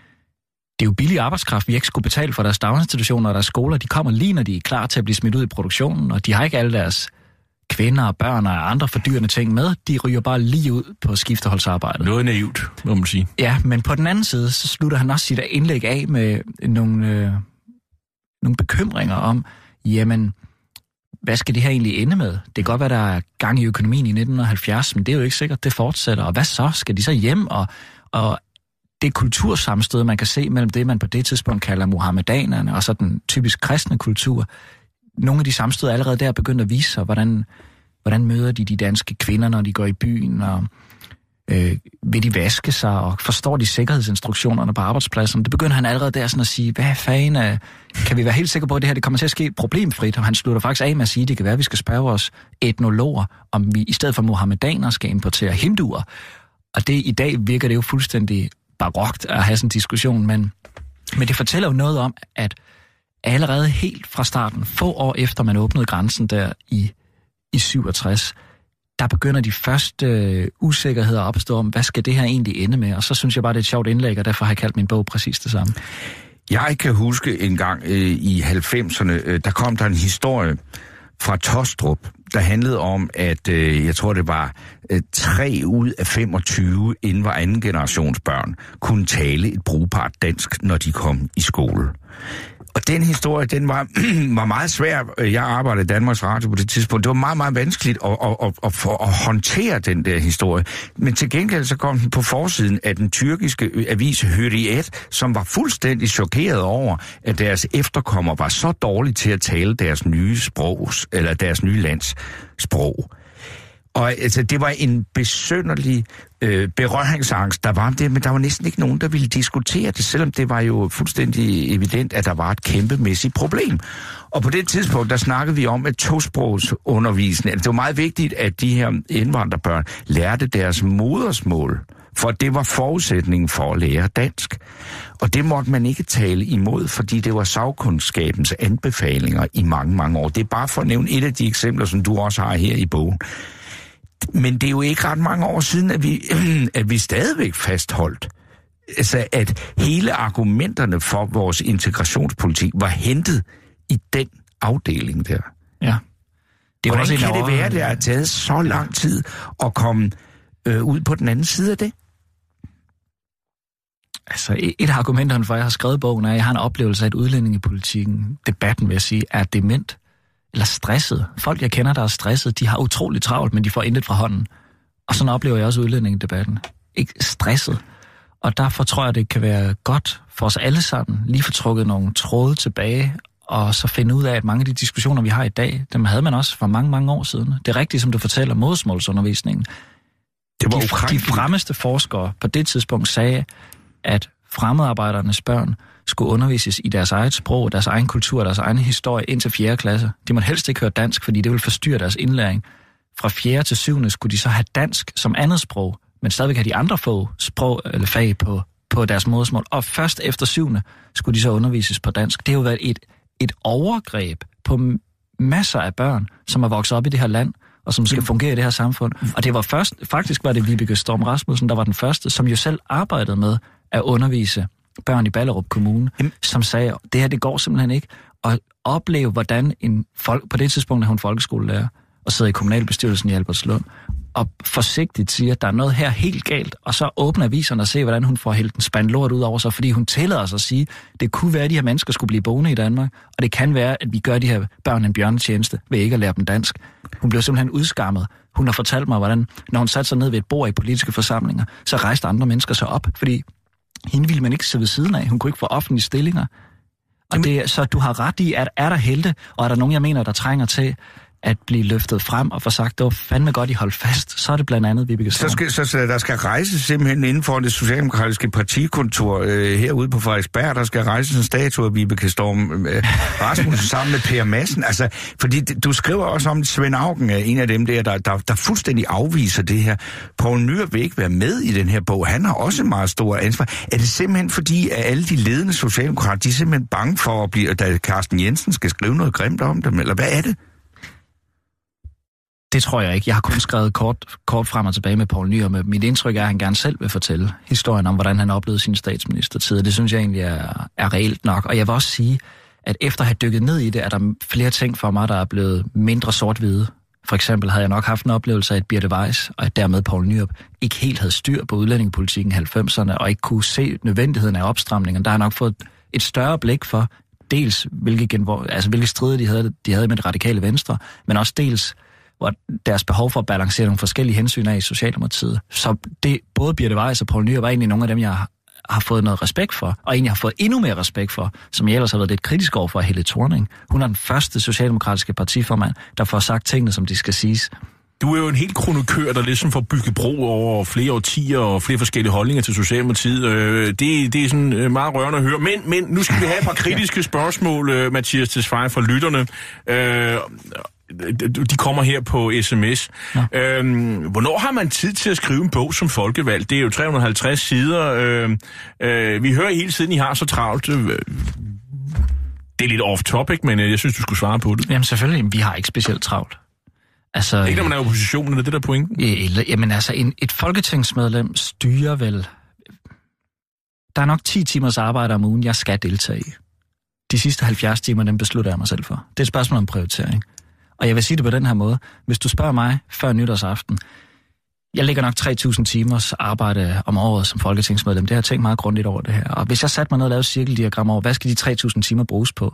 er jo billig arbejdskraft, vi ikke skulle betale for deres daginstitutioner og deres skoler. De kommer lige, når de er klar til at blive smidt ud i produktionen, og de har ikke alle deres kvinder og børn og andre fordyrende ting med. De ryger bare lige ud på skifteholdsarbejdet. Noget naivt, må man sige. Ja, men på den anden side, så slutter han også sit indlæg af med nogle, øh, nogle bekymringer om, jamen, hvad skal det her egentlig ende med? Det kan godt være, der er gang i økonomien i nitten halvfjerds, men det er jo ikke sikkert, det fortsætter. Og hvad så? Skal de så hjem? Og, og det kultursammenstød, man kan se mellem det, man på det tidspunkt kalder muhammedanerne, og så den typisk kristne kultur. Nogle af de sammenstød allerede der begyndte at vise sig, hvordan, hvordan møder de de danske kvinder, når de går i byen, og øh, vil de vaske sig, og forstår de sikkerhedsinstruktionerne på arbejdspladsen. Det begynder han allerede der sådan at sige, hvad fanden, øh, kan vi være helt sikre på, at det her det kommer til at ske problemfrit? Og han slutter faktisk af med at sige, at det kan være, at vi skal spørge vores etnologer, om vi i stedet for muhammedanere skal importere hinduer. Og det i dag virker det jo fuldstændig barokt at have sådan en diskussion, men, men det fortæller jo noget om, at allerede helt fra starten, få år efter man åbnede grænsen der i, i syvogtres, der begynder de første øh, usikkerheder at opstå om, hvad skal det her egentlig ende med? Og så synes jeg bare, det er et sjovt indlæg, og derfor har jeg kaldt min bog præcis det samme. Jeg kan huske en gang øh, i halvfemserne, øh, der kom der en historie fra Tostrup, der handlede om, at øh, jeg tror, det var øh, tre ud af femogtyve inden var anden generations børn, kunne tale et brugbart dansk, når de kom i skole. Og den historie, den var, var meget svær. Jeg arbejdede i Danmarks Radio på det tidspunkt. Det var meget, meget vanskeligt at, at, at, at, at, at håndtere den der historie. Men til gengæld så kom den på forsiden af den tyrkiske avis Hürriyet, som var fuldstændig chokeret over, at deres efterkommere var så dårlige til at tale deres nye sprog, eller deres nye lands sprog. Og altså, det var en besynderlig øh, berøringsangst, der var det, men der var næsten ikke nogen, der ville diskutere det, selvom det var jo fuldstændig evident, at der var et kæmpemæssigt problem. Og på det tidspunkt, der snakkede vi om, at tosprogsundervisning, altså, det var meget vigtigt, at de her indvandrerbørn lærte deres modersmål, for det var forudsætningen for at lære dansk. Og det måtte man ikke tale imod, fordi det var sagkundskabens anbefalinger i mange, mange år. Det er bare for at nævne et af de eksempler, som du også har her i bogen. Men det er jo ikke ret mange år siden, at vi, at vi stadigvæk fastholdt, altså at hele argumenterne for vores integrationspolitik var hentet i den afdeling der. Ja. Det Hvordan også kan det være, at det har taget så lang tid at komme øh, ud på den anden side af det? Altså, et af argumenterne for, at jeg har skrevet bogen, er, at jeg har en oplevelse af, at udlændingepolitikken, debatten vil jeg sige, er dement. Eller stresset. Folk, jeg kender, der er stresset, de har utroligt travlt, men de får intet fra hånden. Og sådan oplever jeg også udlændingedebatten. Ikke stresset. Og derfor tror jeg, det kan være godt for os alle sammen, lige få trukket nogle tråde tilbage, og så finde ud af, at mange af de diskussioner, vi har i dag, dem havde man også for mange, mange år siden. Det er rigtigt, som du fortæller, modersmålsundervisningen. Det var de, de fremmeste forskere på det tidspunkt sagde, at fremmedarbejdernes børn skulle undervises i deres eget sprog, deres egen kultur, deres egen historie indtil fjerde klasse. De måtte helst ikke høre dansk, fordi det ville forstyrre deres indlæring. Fra fjerde til syvende skulle de så have dansk som andet sprog, men stadigvæk have de andre få sprog eller fag på, på deres modersmål. Og først efter syvende skulle de så undervises på dansk. Det har jo været et, et overgreb på masser af børn, som er vokset op i det her land, og som skal fungere i det her samfund. Og det var først, faktisk var det Vibeke Storm Rasmussen, der var den første, som jo selv arbejdede med at undervise børn i Ballerup Kommune, Jamen. som sagde, det her, det går simpelthen ikke. Og opleve, hvordan en folk, på det tidspunkt er hun folkeskolelærer, og sidder i kommunalbestyrelsen i Albertslund, og forsigtigt siger, at der er noget her helt galt, og så åbner aviserne og ser, hvordan hun får hældt en spand lort ud over sig, fordi hun tillader sig at sige, at det kunne være, at de her mennesker skulle blive boende i Danmark, og det kan være, at vi gør de her børn en bjørnetjeneste ved ikke at lære dem dansk. Hun blev simpelthen udskammet. Hun har fortalt mig, hvordan, når hun satte sig ned ved et bord i politiske forsamlinger, så rejste andre mennesker sig op, fordi hende ville man ikke sidde ved siden af. Hun kunne ikke få offentlige stillinger. Og det, så du har ret i, at er der helte, og er der nogen, jeg mener, der trænger til at blive løftet frem og få sagt, det var fandme godt, I holdt fast, så er det blandt andet Vibeke Storm. Så, skal, så, så der skal rejses simpelthen inden for det socialdemokratiske partikontor øh, herude på Frederiksberg, der skal rejses en statue af Vibeke Storm øh, Rasmussen sammen med Per Madsen. Altså, fordi du skriver også om, Svend Auken er en af dem der, der, der, der fuldstændig afviser det her. Poul Nyrup vil ikke være med i den her bog. Han har også en meget stor ansvar. Er det simpelthen fordi, at alle de ledende socialdemokrater, de er simpelthen bange for at blive, at Carsten Jensen skal skrive noget grimt om dem, eller hvad er det? Det tror jeg ikke. Jeg har kun skrevet kort, kort frem og tilbage med Poul Nyrup. Mit indtryk er, at han gerne selv vil fortælle historien om, hvordan han oplevede sin statsministertid. Det synes jeg egentlig er, er reelt nok. Og jeg vil også sige, at efter at have dykket ned i det, er der flere ting for mig, der er blevet mindre sort-hvide. For eksempel havde jeg nok haft en oplevelse af, at Birthe Weiss og at dermed Poul Nyrup ikke helt havde styr på udlændingepolitikken i halvfemserne, og ikke kunne se nødvendigheden af opstramningen. Der har jeg nok fået et større blik for, dels hvilke, genvor, altså, hvilke strider de havde, de havde med det radikale venstre, men også dels hvor deres behov for at balancere nogle forskellige hensyn af i Socialdemokratiet. Så det, både Birthe Weiss og Poul Nyrup var egentlig nogle af dem, jeg har, har fået noget respekt for, og egentlig har fået endnu mere respekt for, som jeg ellers har været lidt kritisk over for Helle Thorning. Hun er den første socialdemokratiske partiformand, der får sagt tingene, som de skal siges. Du er jo en helt kronikør, der ligesom får bygget bro over flere årtier og flere forskellige holdninger til Socialdemokratiet. Det, det er sådan meget rørende at høre. Men, men nu skal vi have et par kritiske spørgsmål, Mathias Tesfaye, fra lytterne. De kommer her på sms. Ja. Øhm, hvornår har man tid til at skrive en bog som folkevalgt? Det er jo tre hundrede og halvtreds sider. Øh, øh, vi hører hele tiden, I har så travlt. Det er lidt off-topic, men jeg synes, du skulle svare på det. Jamen selvfølgelig, vi har ikke specielt travlt. Altså, ikke når man er i oppositionen, er det der pointen? Eller, jamen altså, en, et folketingsmedlem styrer vel... Der er nok ti timers arbejde om ugen, jeg skal deltage i. De sidste halvfjerds timer, dem beslutter jeg mig selv for. Det er et spørgsmål om prioritering. Og jeg vil sige det på den her måde. Hvis du spørger mig før nytårsaften, Jeg lægger nok tre tusind timers arbejde om året som folketingsmedlem. Det har jeg tænkt meget grundigt over det her. Og hvis jeg satte mig ned og lavede et cirkeldiagram over, hvad skal de tre tusind timer bruges på?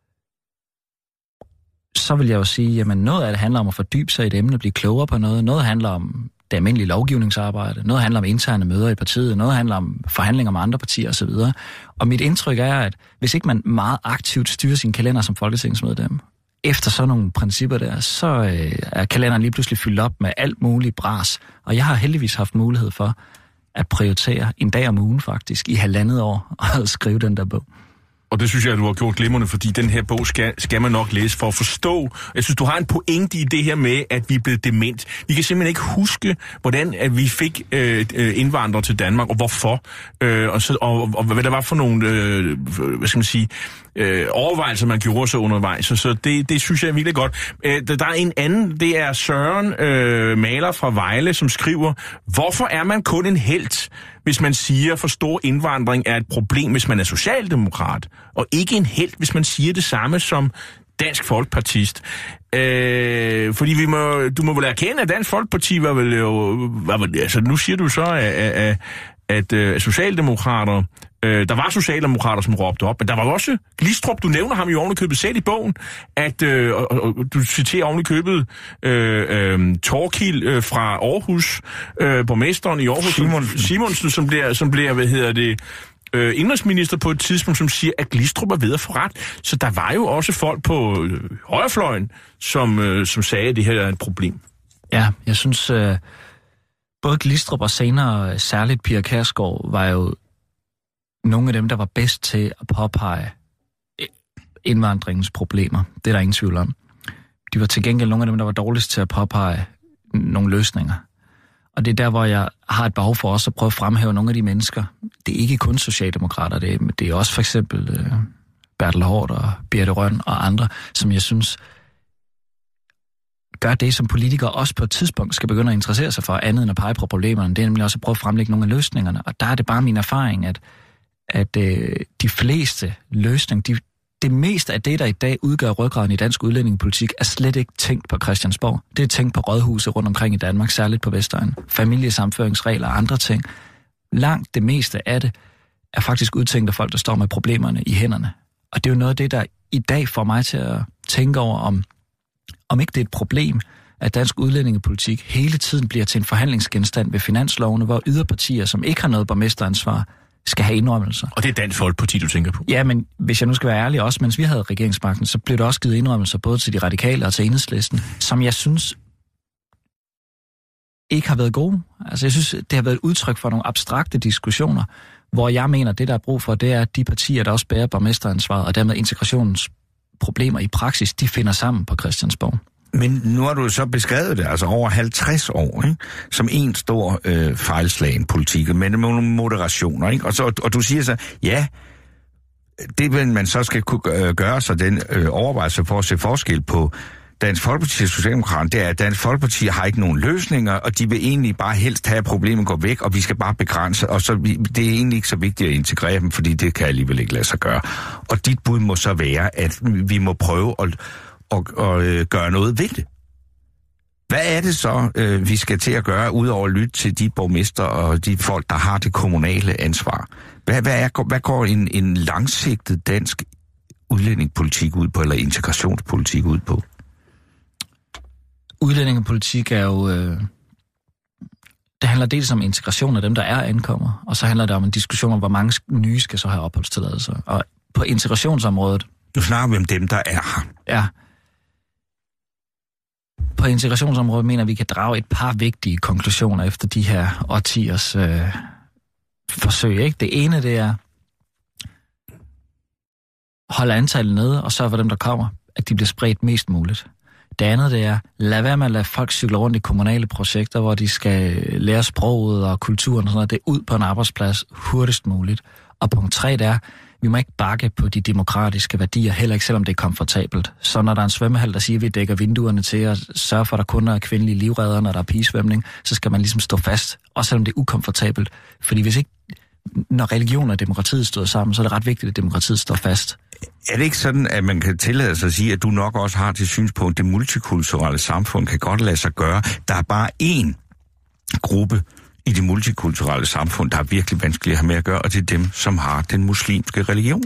Så vil jeg jo sige, jamen noget af det handler om at fordybe sig i et emne, blive klogere på noget. Noget handler om det almindelige lovgivningsarbejde. Noget handler om interne møder i partiet. Noget handler om forhandlinger med andre partier osv. Og mit indtryk er, at hvis ikke man meget aktivt styrer sin kalender som folketingsmedlem, efter sådan nogle principper der, så øh, er kalenderen lige pludselig fyldt op med alt muligt bras. Og jeg har heldigvis haft mulighed for at prioritere en dag om ugen faktisk i halvandet år og skrive den der bog. Og det synes jeg, at du har gjort glimrende, fordi den her bog skal, skal man nok læse for at forstå. Jeg synes, du har en pointe i det her med, at vi er blevet dement. Vi kan simpelthen ikke huske, hvordan at vi fik øh, indvandrere til Danmark, og hvorfor. Øh, og, så, og, og hvad der var for nogle, øh, hvad skal man sige, øh, overvejelser, man gjorde sig undervejs. Så, så det, det synes jeg er virkelig godt. Øh, der er en anden, det er Søren, øh, maler fra Vejle, som skriver, hvorfor er man kun en helt, hvis man siger, for stor indvandring er et problem, hvis man er socialdemokrat, og ikke en helt, hvis man siger det samme som Dansk Folkepartist. Øh, fordi vi må, du må vel erkende, at Dansk Folkeparti var vel jo... Var vel, altså, nu siger du så, at, at, at, at socialdemokrater... Øh, der var socialdemokrater, som råbte op, men der var også Glistrup, du nævner ham jo ovenikøbet selv i bogen, at øh, og, og, du citerer ovenikøbet øh, øh, Torkild øh, fra Aarhus, øh, borgmesteren i Aarhus, Simonsen, Simonsen som bliver, som bliver, hvad hedder det, øh, indrigsminister på et tidspunkt, som siger, at Glistrup er ved at få ret. Så der var jo også folk på øh, højrefløjen, som, øh, som sagde, at det her er et problem. Ja, jeg synes, øh, både Glistrup og senere særligt Pia Kjærsgaard var jo nogle af dem, der var bedst til at påpege indvandringens problemer. Det er der ingen tvivl om. De var til gengæld nogle af dem, der var dårligst til at påpege nogle løsninger. Og det er der, hvor jeg har et behov for også at prøve at fremhæve nogle af de mennesker. Det er ikke kun socialdemokrater, det er, det er også for eksempel øh, Bertel Haardt og Birthe Rønn og andre, som jeg synes gør det, som politikere også på et tidspunkt skal begynde at interessere sig for, andet end at pege på problemerne. Det er nemlig også at prøve at fremlægge nogle af løsningerne. Og der er det bare min erfaring, at at øh, de fleste løsninger, de, det meste af det, der i dag udgør ryggraden i dansk udlændingepolitik, er slet ikke tænkt på Christiansborg. Det er tænkt på rådhuse rundt omkring i Danmark, særligt på Vestegnen. Familiesamføringsregler og andre ting. Langt det meste af det er faktisk udtænkt af folk, der står med problemerne i hænderne. Og det er jo noget af det, der i dag får mig til at tænke over, om, om ikke det er et problem, at dansk udlændingepolitik hele tiden bliver til en forhandlingsgenstand ved finanslovene, hvor yderpartier, som ikke har noget borgmesteransvar, skal have indrømmelser. Og det er Dansk Folkeparti, du tænker på? Ja, men hvis jeg nu skal være ærlig også, mens vi havde regeringsmagten, så blev der også givet indrømmelser både til de radikale og til Enhedslisten, som jeg synes ikke har været gode. Altså jeg synes, det har været et udtryk for nogle abstrakte diskussioner, hvor jeg mener, at det, der er brug for, det er, at de partier, der også bærer borgmesteransvaret, og dermed integrationens problemer i praksis, de finder sammen på Christiansborg. Men nu har du så beskrevet det, altså over halvtreds år, ikke? Som en stor øh, fejlslagen politik, med nogle moderationer, ikke? Og, så, og du siger så, ja, det vil man så skal kunne gøre sig den øh, overvejelse for at se forskel på Dansk Folkeparti og Socialdemokraterne, det er, at Dansk Folkeparti har ikke nogen løsninger, og de vil egentlig bare helst have, at problemet går væk, og vi skal bare begrænse, og så det er egentlig ikke så vigtigt at integrere dem, fordi det kan alligevel ikke lade sig gøre. Og dit bud må så være, at vi må prøve at og, og øh, gøre noget ved det. Hvad er det så, øh, vi skal til at gøre, udover at lytte til de borgmester og de folk, der har det kommunale ansvar? Hvad, hvad, er, hvad går en, en langsigtet dansk udlændingepolitik ud på, eller integrationspolitik ud på? Udlændingepolitik er jo... Øh, det handler dels om integration af dem, der er ankommer, og så handler det om en diskussion om, hvor mange nye skal så have opholdstilladelser. Og på integrationsområdet... Nu snakker vi om dem, der er her. Ja. På integrationsområdet mener vi, vi kan drage et par vigtige konklusioner efter de her årtiers øh, forsøg. Ikke? Det ene, det er holde antallet nede, og sørge for dem, der kommer, at de bliver spredt mest muligt. Det andet, det er, lad være med at lade folk cykle rundt i kommunale projekter, hvor de skal lære sproget og kulturen og sådan noget. Det er ud på en arbejdsplads hurtigst muligt. Og punkt tre, det er, vi må ikke bakke på de demokratiske værdier, heller ikke selvom det er komfortabelt. Så når der er en svømmehal, der siger, at vi dækker vinduerne til at sørge for, at der kun er kvindelige livreddere, når der er pigesvømning, så skal man ligesom stå fast, også selvom det er ukomfortabelt. Fordi hvis ikke, når religion og demokratiet stod sammen, så er det ret vigtigt, at demokratiet står fast. Er det ikke sådan, at man kan tillade sig at sige, at du nok også har til synspunkt, at det multikulturelle samfund kan godt lade sig gøre? Der er bare én gruppe i det multikulturelle samfund, der er virkelig vanskeligt at have med at gøre, og det er dem, som har den muslimske religion.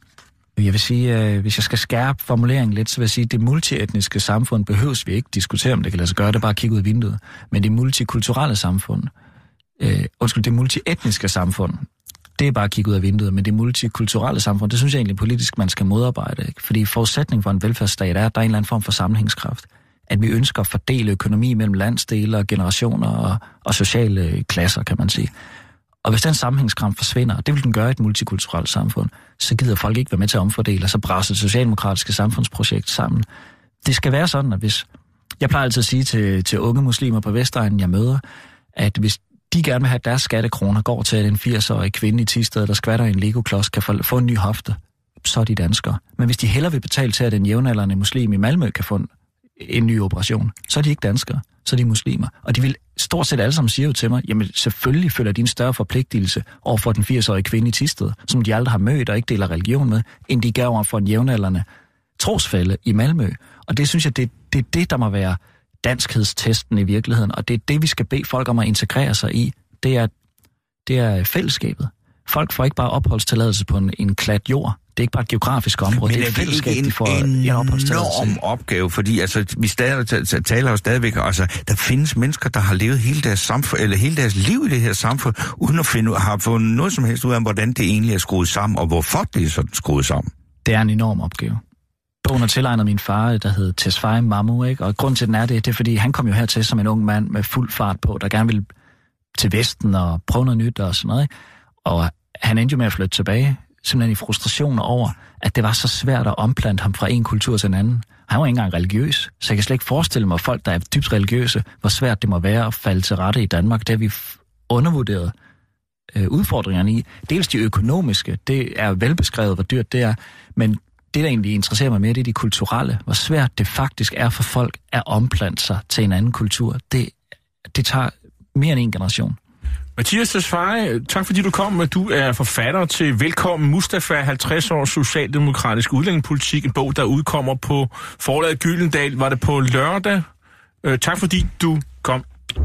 Jeg vil sige, øh, hvis jeg skal skærpe formuleringen lidt, så vil jeg sige, at det multietniske samfund behøves vi ikke diskutere, om det kan lade sig gøre, det er bare at kigge ud af vinduet. Men det multikulturelle samfund, øh, undskyld, det multietniske samfund, det er bare at kigge ud af vinduet, men det multikulturelle samfund, det synes jeg egentlig politisk, man skal modarbejde. Ikke? Fordi forudsætningen for en velfærdsstat er, at der er en eller anden form for sammenhængskraft. At vi ønsker at fordele økonomi mellem landsdele og generationer og, og sociale klasser, kan man sige. Og hvis den sammenhængskraft forsvinder, og det vil den gøre i et multikulturelt samfund, så gider folk ikke være med til at omfordele, og så braser det socialdemokratiske samfundsprojekt sammen. Det skal være sådan, at hvis... Jeg plejer altid at sige til, til unge muslimer på Vestegnen, jeg møder, at hvis de gerne vil have, at deres skattekroner går til, at en firs-årig kvinde i Thisted, der skvatter i en Lego-klods, kan få, få en ny hofte, så er de danskere. Men hvis de hellere vil betale til, at en jævnaldrende muslim i Malmø kan få en, en ny operation, så er de ikke danskere, så er de muslimer. Og de vil stort set alle sammen sige jo til mig, jamen selvfølgelig føler de en større forpligtelse over for den firs-årige kvinde i Thisted, som de aldrig har mødt og ikke deler religion med, end de gør over for en jævnaldrende trosfælle i Malmø. Og det synes jeg, det, det er det, der må være danskhedstesten i virkeligheden, og det er det, vi skal bede folk om at integrere sig i. Det er, det er fællesskabet. Folk får ikke bare opholdstilladelse på en, en klat jord. Det er ikke bare et geografisk område. Men det er et fællesskab, en, de får en en opholdstilladelse. enorm opgave, fordi altså, vi stadig, taler jo stadigvæk, altså, der findes mennesker, der har levet hele deres, samfund, eller hele deres liv i det her samfund, uden at finde, har fundet noget som helst ud af, hvordan det egentlig er skruet sammen, og hvorfor det er sådan skruet sammen. Det er en enorm opgave. Bogen er tilegnet min far, der hed Tesfaye Mamou, ikke? Og grund til den er det, det er fordi, han kom jo hertil som en ung mand med fuld fart på, der gerne ville til Vesten og prøve noget nyt og sådan noget, ikke? Og han endte jo med at flytte tilbage, simpelthen i frustration over, at det var så svært at omplante ham fra en kultur til en anden. Han var ikke engang religiøs, så jeg kan slet ikke forestille mig, folk, der er dybt religiøse, hvor svært det må være at falde til rette i Danmark. Det har vi undervurderet øh, udfordringerne i. Dels de økonomiske, det er velbeskrevet, hvor dyrt det er, men det, der egentlig interesserer mig mere, det er de kulturelle. Hvor svært det faktisk er for folk at omplante sig til en anden kultur. Det, det tager mere end en generation. Mathias Tesfaye, tak fordi du kom. Du er forfatter til Velkommen Mustafa, halvtreds års socialdemokratisk udlændingepolitik, en bog, der udkommer på forlaget Gyldendal. Var det på lørdag? Øh, tak fordi du kom.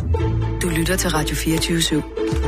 Du lytter til Radio fireogtyve syv.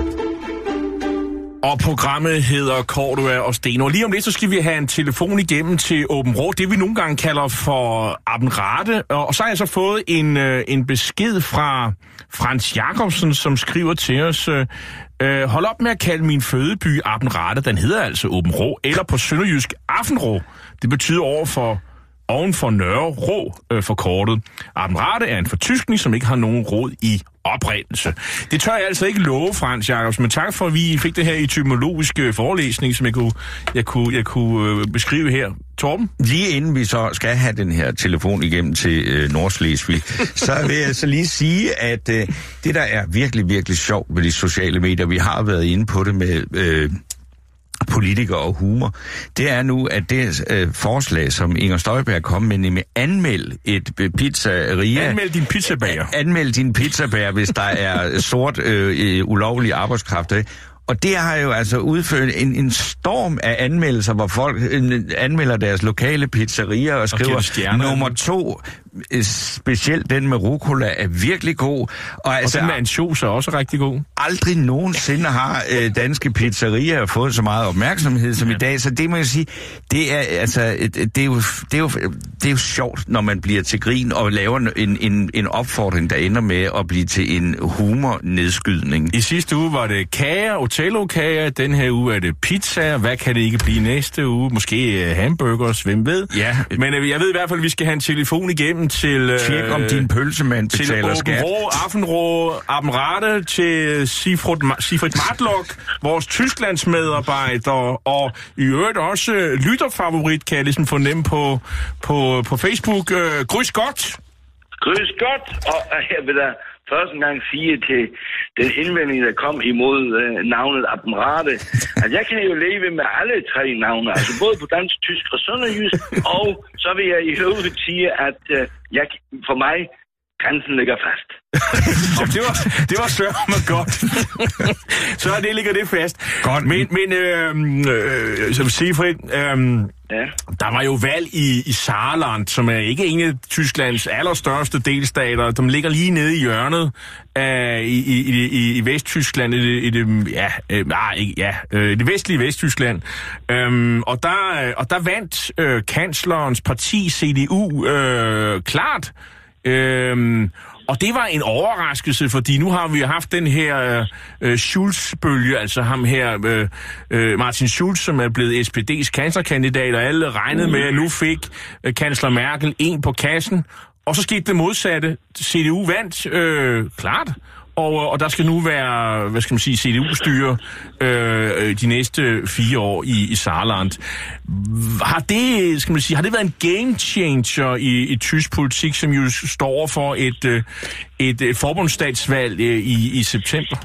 Og programmet hedder Cordua og Steno. Lige om lidt, så skal vi have en telefon igennem til Åben Rå, det vi nogle gange kalder for Abenrate. Og så har jeg så fået en, en besked fra Frans Jacobsen, som skriver til os, øh, hold op med at kalde min fødeby Abenrate, den hedder altså Åben Rå, eller på sønderjysk Aftenrå. Det betyder over for oven for Nørre Rå øh, forkortet. Abenrate er en fortyskning, som ikke har nogen rod i oprindelse. Det tør jeg altså ikke love, Frans Jacobsen, men tak for, at vi fik det her etymologiske forelæsning, som jeg kunne, jeg kunne, jeg kunne øh, beskrive her. Torben? Lige inden vi så skal have den her telefon igennem til øh, Nordslesvig, så vil jeg så lige sige, at øh, det, der er virkelig, virkelig sjovt ved de sociale medier, vi har været inde på det med Øh, politikere og humor, det er nu, at det øh, forslag, som Inger Støjberg kom med, nemlig anmeld et øh, pizzeria. Anmeld din pizzabager. Anmeld din pizzabager, hvis der er sort øh, ulovlig arbejdskraft. Øh. Og det har jo altså udført en, en storm af anmeldelser, hvor folk øh, anmelder deres lokale pizzerier og skriver, og nummer to, øh, specielt den med rucola, er virkelig god. Og, altså, og den med ansjos er også rigtig god. Aldrig nogensinde har øh, danske pizzerier fået så meget opmærksomhed som ja. i dag, så det må jeg sige, det er, altså, det er, jo, det, er jo, det er jo sjovt, når man bliver til grin og laver en, en, en opfordring, der ender med at blive til en humornedskydning. I sidste uge var det kager, Otello-kager, den her uge er det pizza, hvad kan det ikke blive næste uge? Måske uh, hamburgers, hvem ved? Ja. Men uh, jeg ved i hvert fald, at vi skal have en telefon igennem til... Uh, Tjek om din pølsemand betaler skat. Til Åben Rå, Aftenrå, Abenrate, til Sifrid, Sifrid Matlock, vores Tysklands medarbejder, og i øvrigt også uh, lytterfavorit, kan jeg ligesom fornemme på, på, på Facebook. Uh, Grys godt! Grys godt, og jeg vil da først en gang sige til den indvending, der kom imod øh, navnet Abenrate, at jeg kan jo leve med alle tre navne, altså både på dansk, tysk og sønderjysk, og så vil jeg i øvrigt sige, at øh, jeg, for mig grænsen ligger fast. det var, det var sørme godt. Så det ligger det fast. Godt. Men, men øh, øh, som Siegfried, øh, ja. Der var jo valg i, i Saarland, som er ikke en af Tysklands allerstørste delstater. De ligger lige nede i hjørnet af, i, i, i, i Vesttyskland, i det, i det, ja, øh, nej, ja, øh, det vestlige Vesttyskland. Øhm, og, der, og der vandt øh, kanslerens parti, C D U, øh, klart. Øhm, og det var en overraskelse, fordi nu har vi haft den her øh, Schulz-bølge, altså ham her, øh, øh, Martin Schulz, som er blevet S P D's kanslerkandidat, og alle regnede med, at nu fik øh, kansler Merkel en på kassen, og så skete det modsatte. C D U vandt, øh, klart, og, og der skal nu være, hvad skal man sige, C D U-styre øh, de næste fire år i, i Saarland. Har det, skal man sige, har det været en game changer i, i tysk politik, som jo står over for et, et, et forbundsstatsvalg i, i september?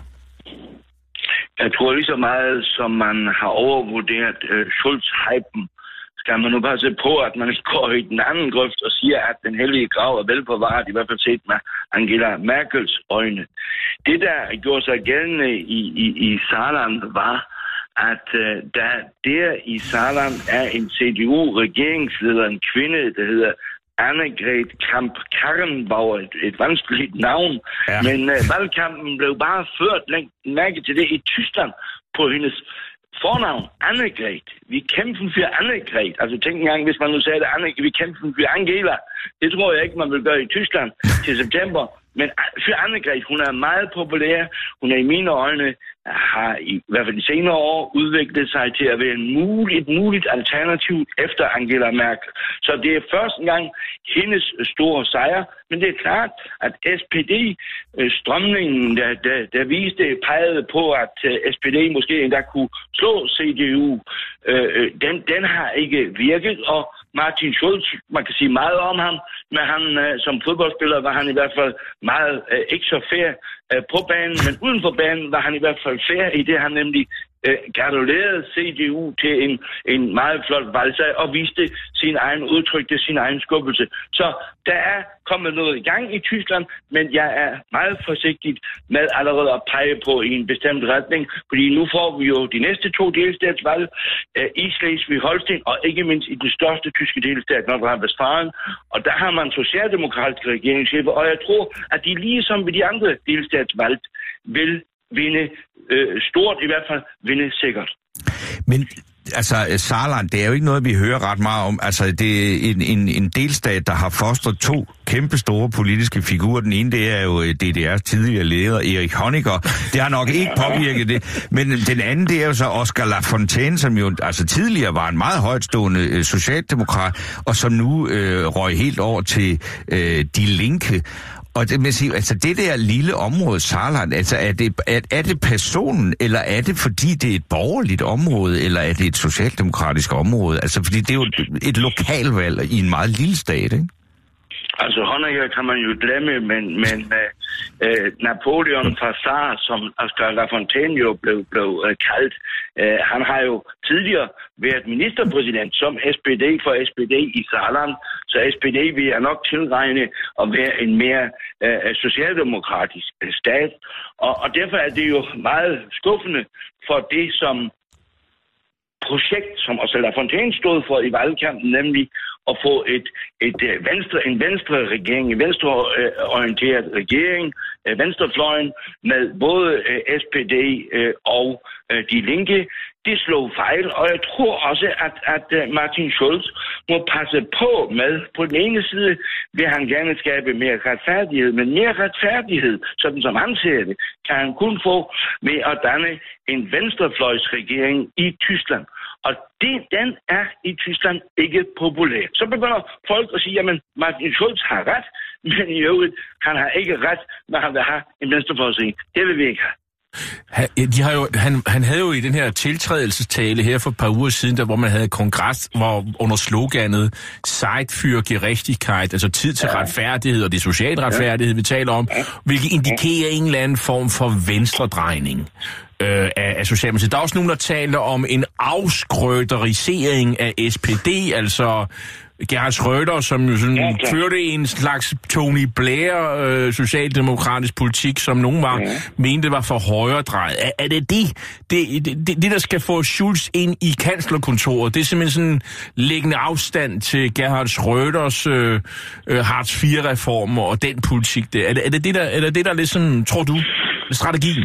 Jeg tror lige så meget, som man har overvurderet uh, Schulz-hypen, skal man nu passe på, at man går i den anden grøft og siger, at den hellige grav er velforvaret, i hvert fald set med Angela Merkels øjne. Det, der gjorde sig gældende i, i, i Saarland, var, at uh, der, der i Saarland er en C D U-regeringsleder, en kvinde, der hedder Annegret Kramp-Karrenbauer, et, et vanskeligt navn, ja. Men uh, valgkampen blev bare ført, mærke til det, i Tyskland på hendes fornavn, Annegret. Vi kæmper for Annegret. Altså tænk engang, hvis man nu sagde det, Annegret, vi kæmper for Angela. Det tror jeg ikke, man vil gøre i Tyskland til september. Men for Annegret, hun er meget populær. Hun er i mine øjne, har i hvert fald de senere år udviklet sig til at være en mulig, et muligt alternativ efter Angela Merkel. Så det er første gang hendes store sejr. Men det er klart, at S P D-strømningen, der, der, der viste, pegede på, at S P D måske endda kunne slå C D U, øh, den, den har ikke virket, og Martin Schulz, man kan sige meget om ham, men han øh, som fodboldspiller var han i hvert fald meget øh, ikke så fair øh, på banen, men uden for banen var han i hvert fald fair i det, han nemlig øh, gratulerede C D U til en, en meget flot valgsejr og viste sin egen udtryk, sin egen skubbelse. Så der er kommet noget i gang i Tyskland, men jeg er meget forsigtig med allerede at pege på i en bestemt retning, fordi nu får vi jo de næste to delstatsvalg øh, i Slesvig-Holsten og ikke mindst i den største tyske delstat, Nordrhein-Westfalen, og der har man socialdemokratiske regeringschefer, og jeg tror, at de ligesom ved de andre delstatsvalg vil vinde øh, stort, i hvert fald vinde sikkert. Men altså, Saarland, det er jo ikke noget, vi hører ret meget om. Altså, det er en, en, en delstat, der har fostret to kæmpe store politiske figurer. Den ene, det er jo D D R's tidligere leder, Erich Honecker. Det har nok ikke påvirket det. Men den anden, det er jo så Oscar Lafontaine, som jo altså tidligere var en meget højtstående øh, socialdemokrat, og som nu øh, røg helt over til øh, Die Linke. Og det, man siger, altså det der lille område, Saarland, altså er det, er, er det personen, eller er det fordi det er et borgerligt område, eller er det et socialdemokratisk område? Altså fordi det er jo et lokalvalg i en meget lille stat, ikke? Altså Honecker kan man jo glemme, men, men øh, Napoleon fra Saar, som Oscar Lafontaine jo blev, blev øh, kaldt, øh, han har jo tidligere været ministerpræsident som S P D for S P D i Saarland, så S P D vil jeg nok tilregne at være en mere øh, socialdemokratisk stat, og, og derfor er det jo meget skuffende for det, som projekt, som Oscar Lafontaine stod for i valgkampen, nemlig at få et, et, et venstre, en venstre regering, en venstreorienteret regering, venstrefløjen med både S P D og Die Linke. Det slog fejl, og jeg tror også, at, at Martin Schulz må passe på med, på den ene side vil han gerne skabe mere retfærdighed, men mere retfærdighed, sådan som han ser det, kan han kun få ved at danne en venstrefløjsregering i Tyskland. Og det, den er i Tyskland ikke populær. Så begynder folk at sige, jamen Martin Schulz har ret, men i øvrigt, han har ikke ret, når han vil have en venstrefløjsregering. Det vil vi ikke have. Han, de har jo, han, han havde jo i den her tiltrædelsestale her for et par uger siden, der, hvor man havde kongres, hvor under sloganet Zeit für Gerechtigkeit, altså tid til ja. retfærdighed, og det er social retfærdighed, ja. vi taler om, ja. hvilket indikerer en eller anden form for venstredrejning øh, af, af Socialdemokratiet. Der er også nogen, der taler om en afskrøterisering af S P D, altså Gerhard Schröder, som jo sådan ja, førte en slags Tony Blair øh, socialdemokratisk politik, som nogen var, ja. mente var for højredrejet. Er, er det det, det, det, det, der skal få Schulz ind i kanslerkontoret? Det er simpelthen sådan læggende afstand til Gerhard Schröders øh, øh, Hartz fire-reformer og den politik der. Er det, er det det, der, er det, det, der er lidt sådan, tror du, strategien?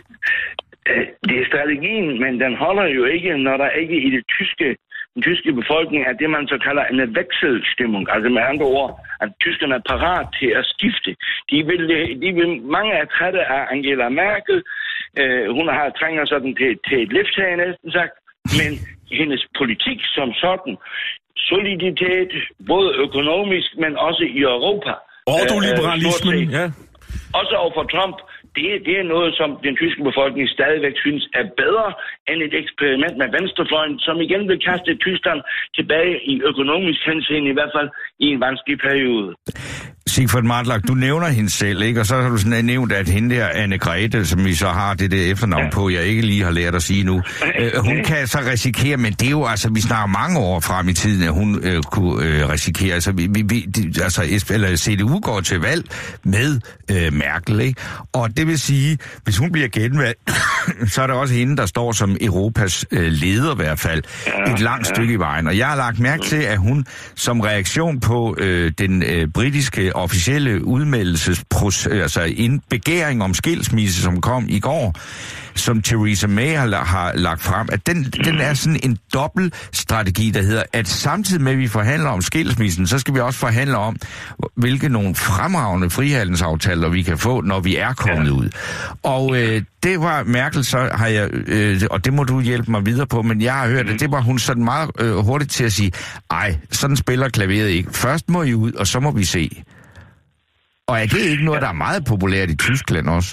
Det er strategien, men den holder jo ikke, når der ikke i det tyske, den tyske befolkning er det, man så kalder en vekselsstimmung. Altså med andre ord, at tyskerne er parat til at skifte. De vil, de vil, mange er trætte af Angela Merkel. Uh, hun har trænger sådan til, til et livtag, næsten sagt. Men hendes politik som sådan, soliditet, både økonomisk, men også i Europa. Ordoliberalismen, uh, ja. Også overfor Trump. Det, det er noget, som den tyske befolkning stadigvæk synes er bedre end et eksperiment med venstrefløjen, som igen vil kaste Tyskland tilbage i økonomisk henseende, i hvert fald i en vanskelig periode. Sigfrid Martlag, du nævner hende selv, ikke? Og så har du sådan nævnt, at hende der, Anne-Grethe, som vi så har det der efternavn ja. på, jeg ikke lige har lært at sige nu, øh, hun kan så risikere, men det er jo altså, vi snakker mange år frem i tiden, at hun øh, kunne øh, risikere, altså, vi, vi, de, altså eller C D U går til valg med øh, Merkel, ikke? Og det vil sige, hvis hun bliver genvalgt, så er det også hende, der står som Europas øh, leder i hvert fald, ja, et langt ja. stykke i vejen. Og jeg har lagt mærke til, at hun som reaktion på øh, den øh, britiske officielle udmeldelsesproces, altså en begæring om skilsmisse, som kom i går, som Theresa May har, har lagt frem, at den, den er sådan en dobbelt strategi, der hedder, at samtidig med, at vi forhandler om skilsmissen, så skal vi også forhandle om, hvilke nogle fremragende frihandelsaftaler vi kan få, når vi er kommet ud. Og øh, det var Merkel, så har jeg, øh, og det må du hjælpe mig videre på, men jeg har hørt, at det var hun sådan meget øh, hurtigt til at sige, ej, sådan spiller klaveret ikke. Først må I ud, og så må vi se. Og er det ikke noget, der er meget populært i Tyskland også?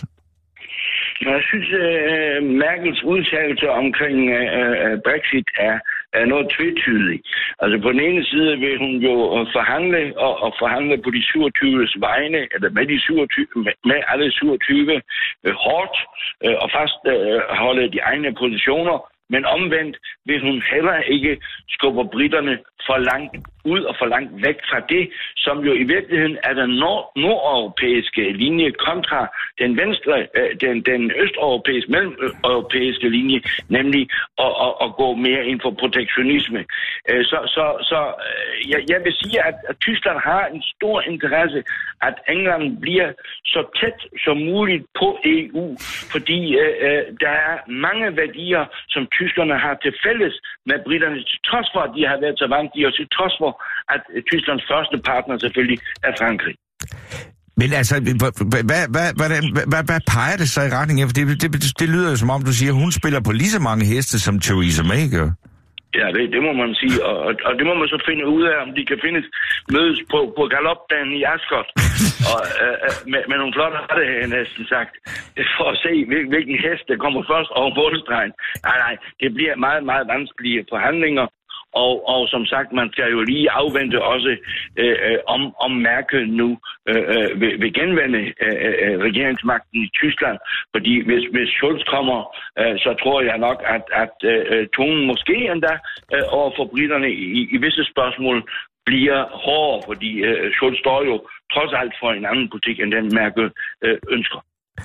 Jeg synes, uh, Merkels udtalelse omkring uh, Brexit er, er noget tvetydig. Altså på den ene side vil hun jo forhandle og, og forhandle på de syvogtyves vegne, eller med de syvogtyve, med, med alle syvogtyve uh, hårdt uh, og fast uh, holde de egne positioner. Men omvendt vil hun heller ikke skubbe britterne for langt ud og for langt væk fra det, som jo i virkeligheden er den nord- nordeuropæiske linje kontra den venstre, øh, den, den østeuropæiske, mellemeuropæiske linje, nemlig at, at, at gå mere ind for protektionisme. Øh, så så, så øh, jeg, jeg vil sige, at, at Tyskland har en stor interesse, at England bliver så tæt som muligt på E U, fordi øh, der er mange værdier, som tyskerne har til fælles med britterne, til trods for, at de har været så vanlige, og til trods for, at Tysklands første partner selvfølgelig er Frankrig. Men altså, hvad, hvad, hvad, hvad, hvad peger det så i retning af? Det, det, det lyder jo som om, du siger, at hun spiller på lige så mange heste, som Theresa May gør. Ja, det, det må man sige, og, og det må man så finde ud af, om de kan findes mødes på, på galopbanen i Ascot, og øh, med, med nogle flotte hatte, har jeg næsten sagt, for at se, hvil, hvilken hest, der kommer først over målstregen. Nej, nej, det bliver meget, meget vanskelige forhandlinger, og, og som sagt, man skal jo lige afvente også, øh, om, om Merkel nu øh, vil, vil genvende øh, regeringsmagten i Tyskland. Fordi hvis, hvis Schulz kommer, øh, så tror jeg nok, at, at øh, tonen måske endda øh, over for britterne i, i visse spørgsmål bliver hårdere, fordi øh, Schulz står jo trods alt for en anden politik, end den Merkel øh, ønsker.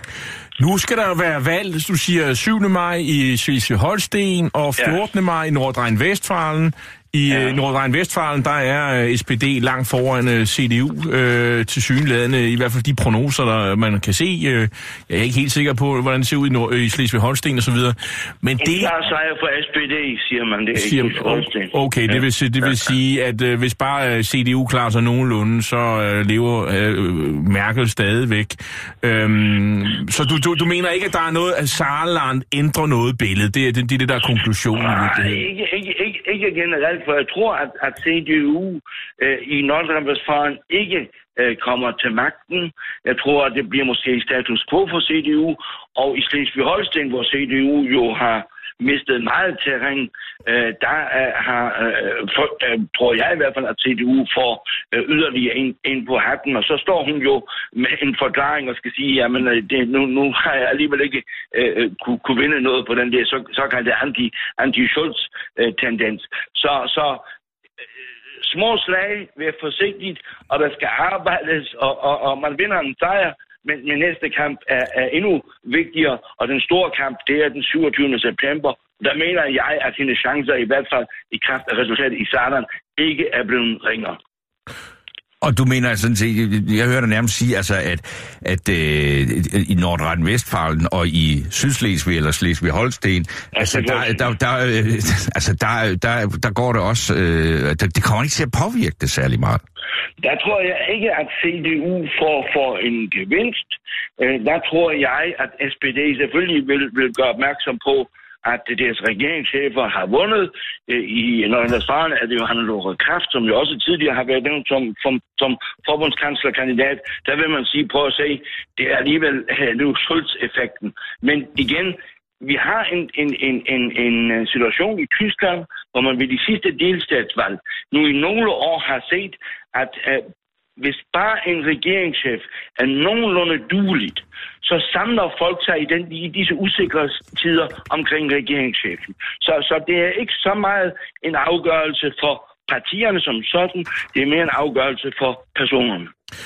Nu skal der være valg, du siger syvende maj i Slesvig-Holsten og fjortende maj i Nordrhein-Westfalen. I ja. Nordrhein-Westfalen, der er S P D langt foran C D U øh, til syneladende, i hvert fald de prognoser, der man kan se. Øh, jeg er ikke helt sikker på, hvordan det ser ud i, Nord- i Slesvig-Holsten og så videre. Men en det klar sejr for S P D, siger man det siger, ikke. Okay, okay ja. det vil, det vil sige, at øh, hvis bare C D U klarer sig nogenlunde, så øh, lever øh, Merkel stadigvæk. Øhm, så du, du, du mener ikke, at der er noget, at Saarland ændrer noget billede? Det er det, det, det der er konklusionen. Nej, ikke, ikke, ikke, ikke generelt, for jeg tror, at, at C D U øh, i Nordrhein-Westfalen ikke øh, kommer til magten. Jeg tror, at det bliver måske status quo for C D U, og i Slesvig-Holsten, hvor C D U jo har mistet meget terræn, øh, der øh, har, øh, for, øh, tror jeg i hvert fald, at C D U får øh, yderligere ind, ind på hatten, og så står hun jo med en forklaring og skal sige, jamen det, nu, nu har jeg alligevel ikke øh, kunne, kunne vinde noget på den der så, såkaldte anti, anti-Schulz-tendens. Så, så små slag, være forsigtigt, og der skal arbejdes, og, og, og man vinder en sejr, men, men næste kamp er, er endnu vigtigere, og den store kamp, det er den syvogtyvende september. Der mener jeg, at hendes chancer, i hvert fald i kraft af resultatet i Saarland, ikke er blevet ringere. Og du mener sådan set, jeg hører dig nærmest sige, altså, at, at øh, i Nordrhein-Westfalen og i Sydslesvig eller Slesvig-Holsten, ja, altså, der, der, der, øh, altså der, der, der går det også, øh, der, det kommer ikke til at påvirke det særlig meget. Der tror jeg ikke, at C D U får, får en gevinst. Øh, der tror jeg, at S P D selvfølgelig vil, vil gøre opmærksom på, at deres regeringschefer har vundet. I Nordrhein-Westfalen er det jo Hannelore Kraft, som jo også tidligere har været nævnt som, som, som forbundskanslerkandidat. Der vil man sige, prøv at se, det er alligevel nu Schulz-effekten. Men igen, vi har en, en, en, en, en situation i Tyskland, hvor man ved de sidste delstatsvalg nu i nogle år har set, at uh, hvis bare en regeringschef er nogenlunde dueligt, så samler folk sig i, den, i disse usikre tider omkring regeringschefen. Så, så det er ikke så meget en afgørelse for partierne som sådan, det er mere en afgørelse for personerne.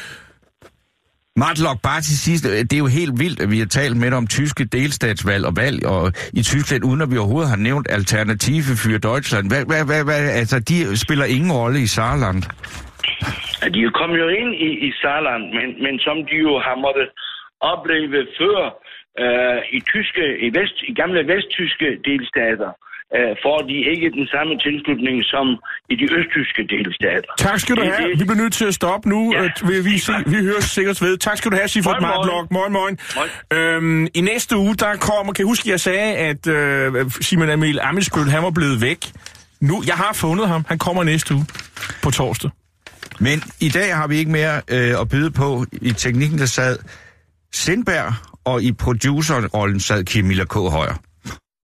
Martlock, bare til sidst, det er jo helt vildt, at vi har talt med om tyske delstatsvalg og valg og i Tyskland, uden at vi overhovedet har nævnt Alternative für Deutschland. Hvad, hvad, hvad, hvad, altså, de spiller ingen rolle i Saarland. De er kommet jo ind i, i Saarland, men, men som de jo har måttet opleve før øh, i tyske, i, vest, i gamle vesttyske delstater, øh, får de ikke den samme tilslutning som i de østtyske delstater. Tak skal du have. Vi bliver nødt til at stoppe nu. Ja. Vi, vi, se, vi høres sikkert ved. Tak skal du have, Sigfrid Martlock. Moin, moin. Øhm, I næste uge, der kommer, kan jeg huske, jeg sagde, at øh, Simon Emil Ammitzbøll, han var blevet væk. Nu, jeg har fundet ham. Han kommer næste uge på torsdag. Men i dag har vi ikke mere øh, at byde på. I teknikken, der sad Sindberg, og i producerrollen sad Camilla K. Højer.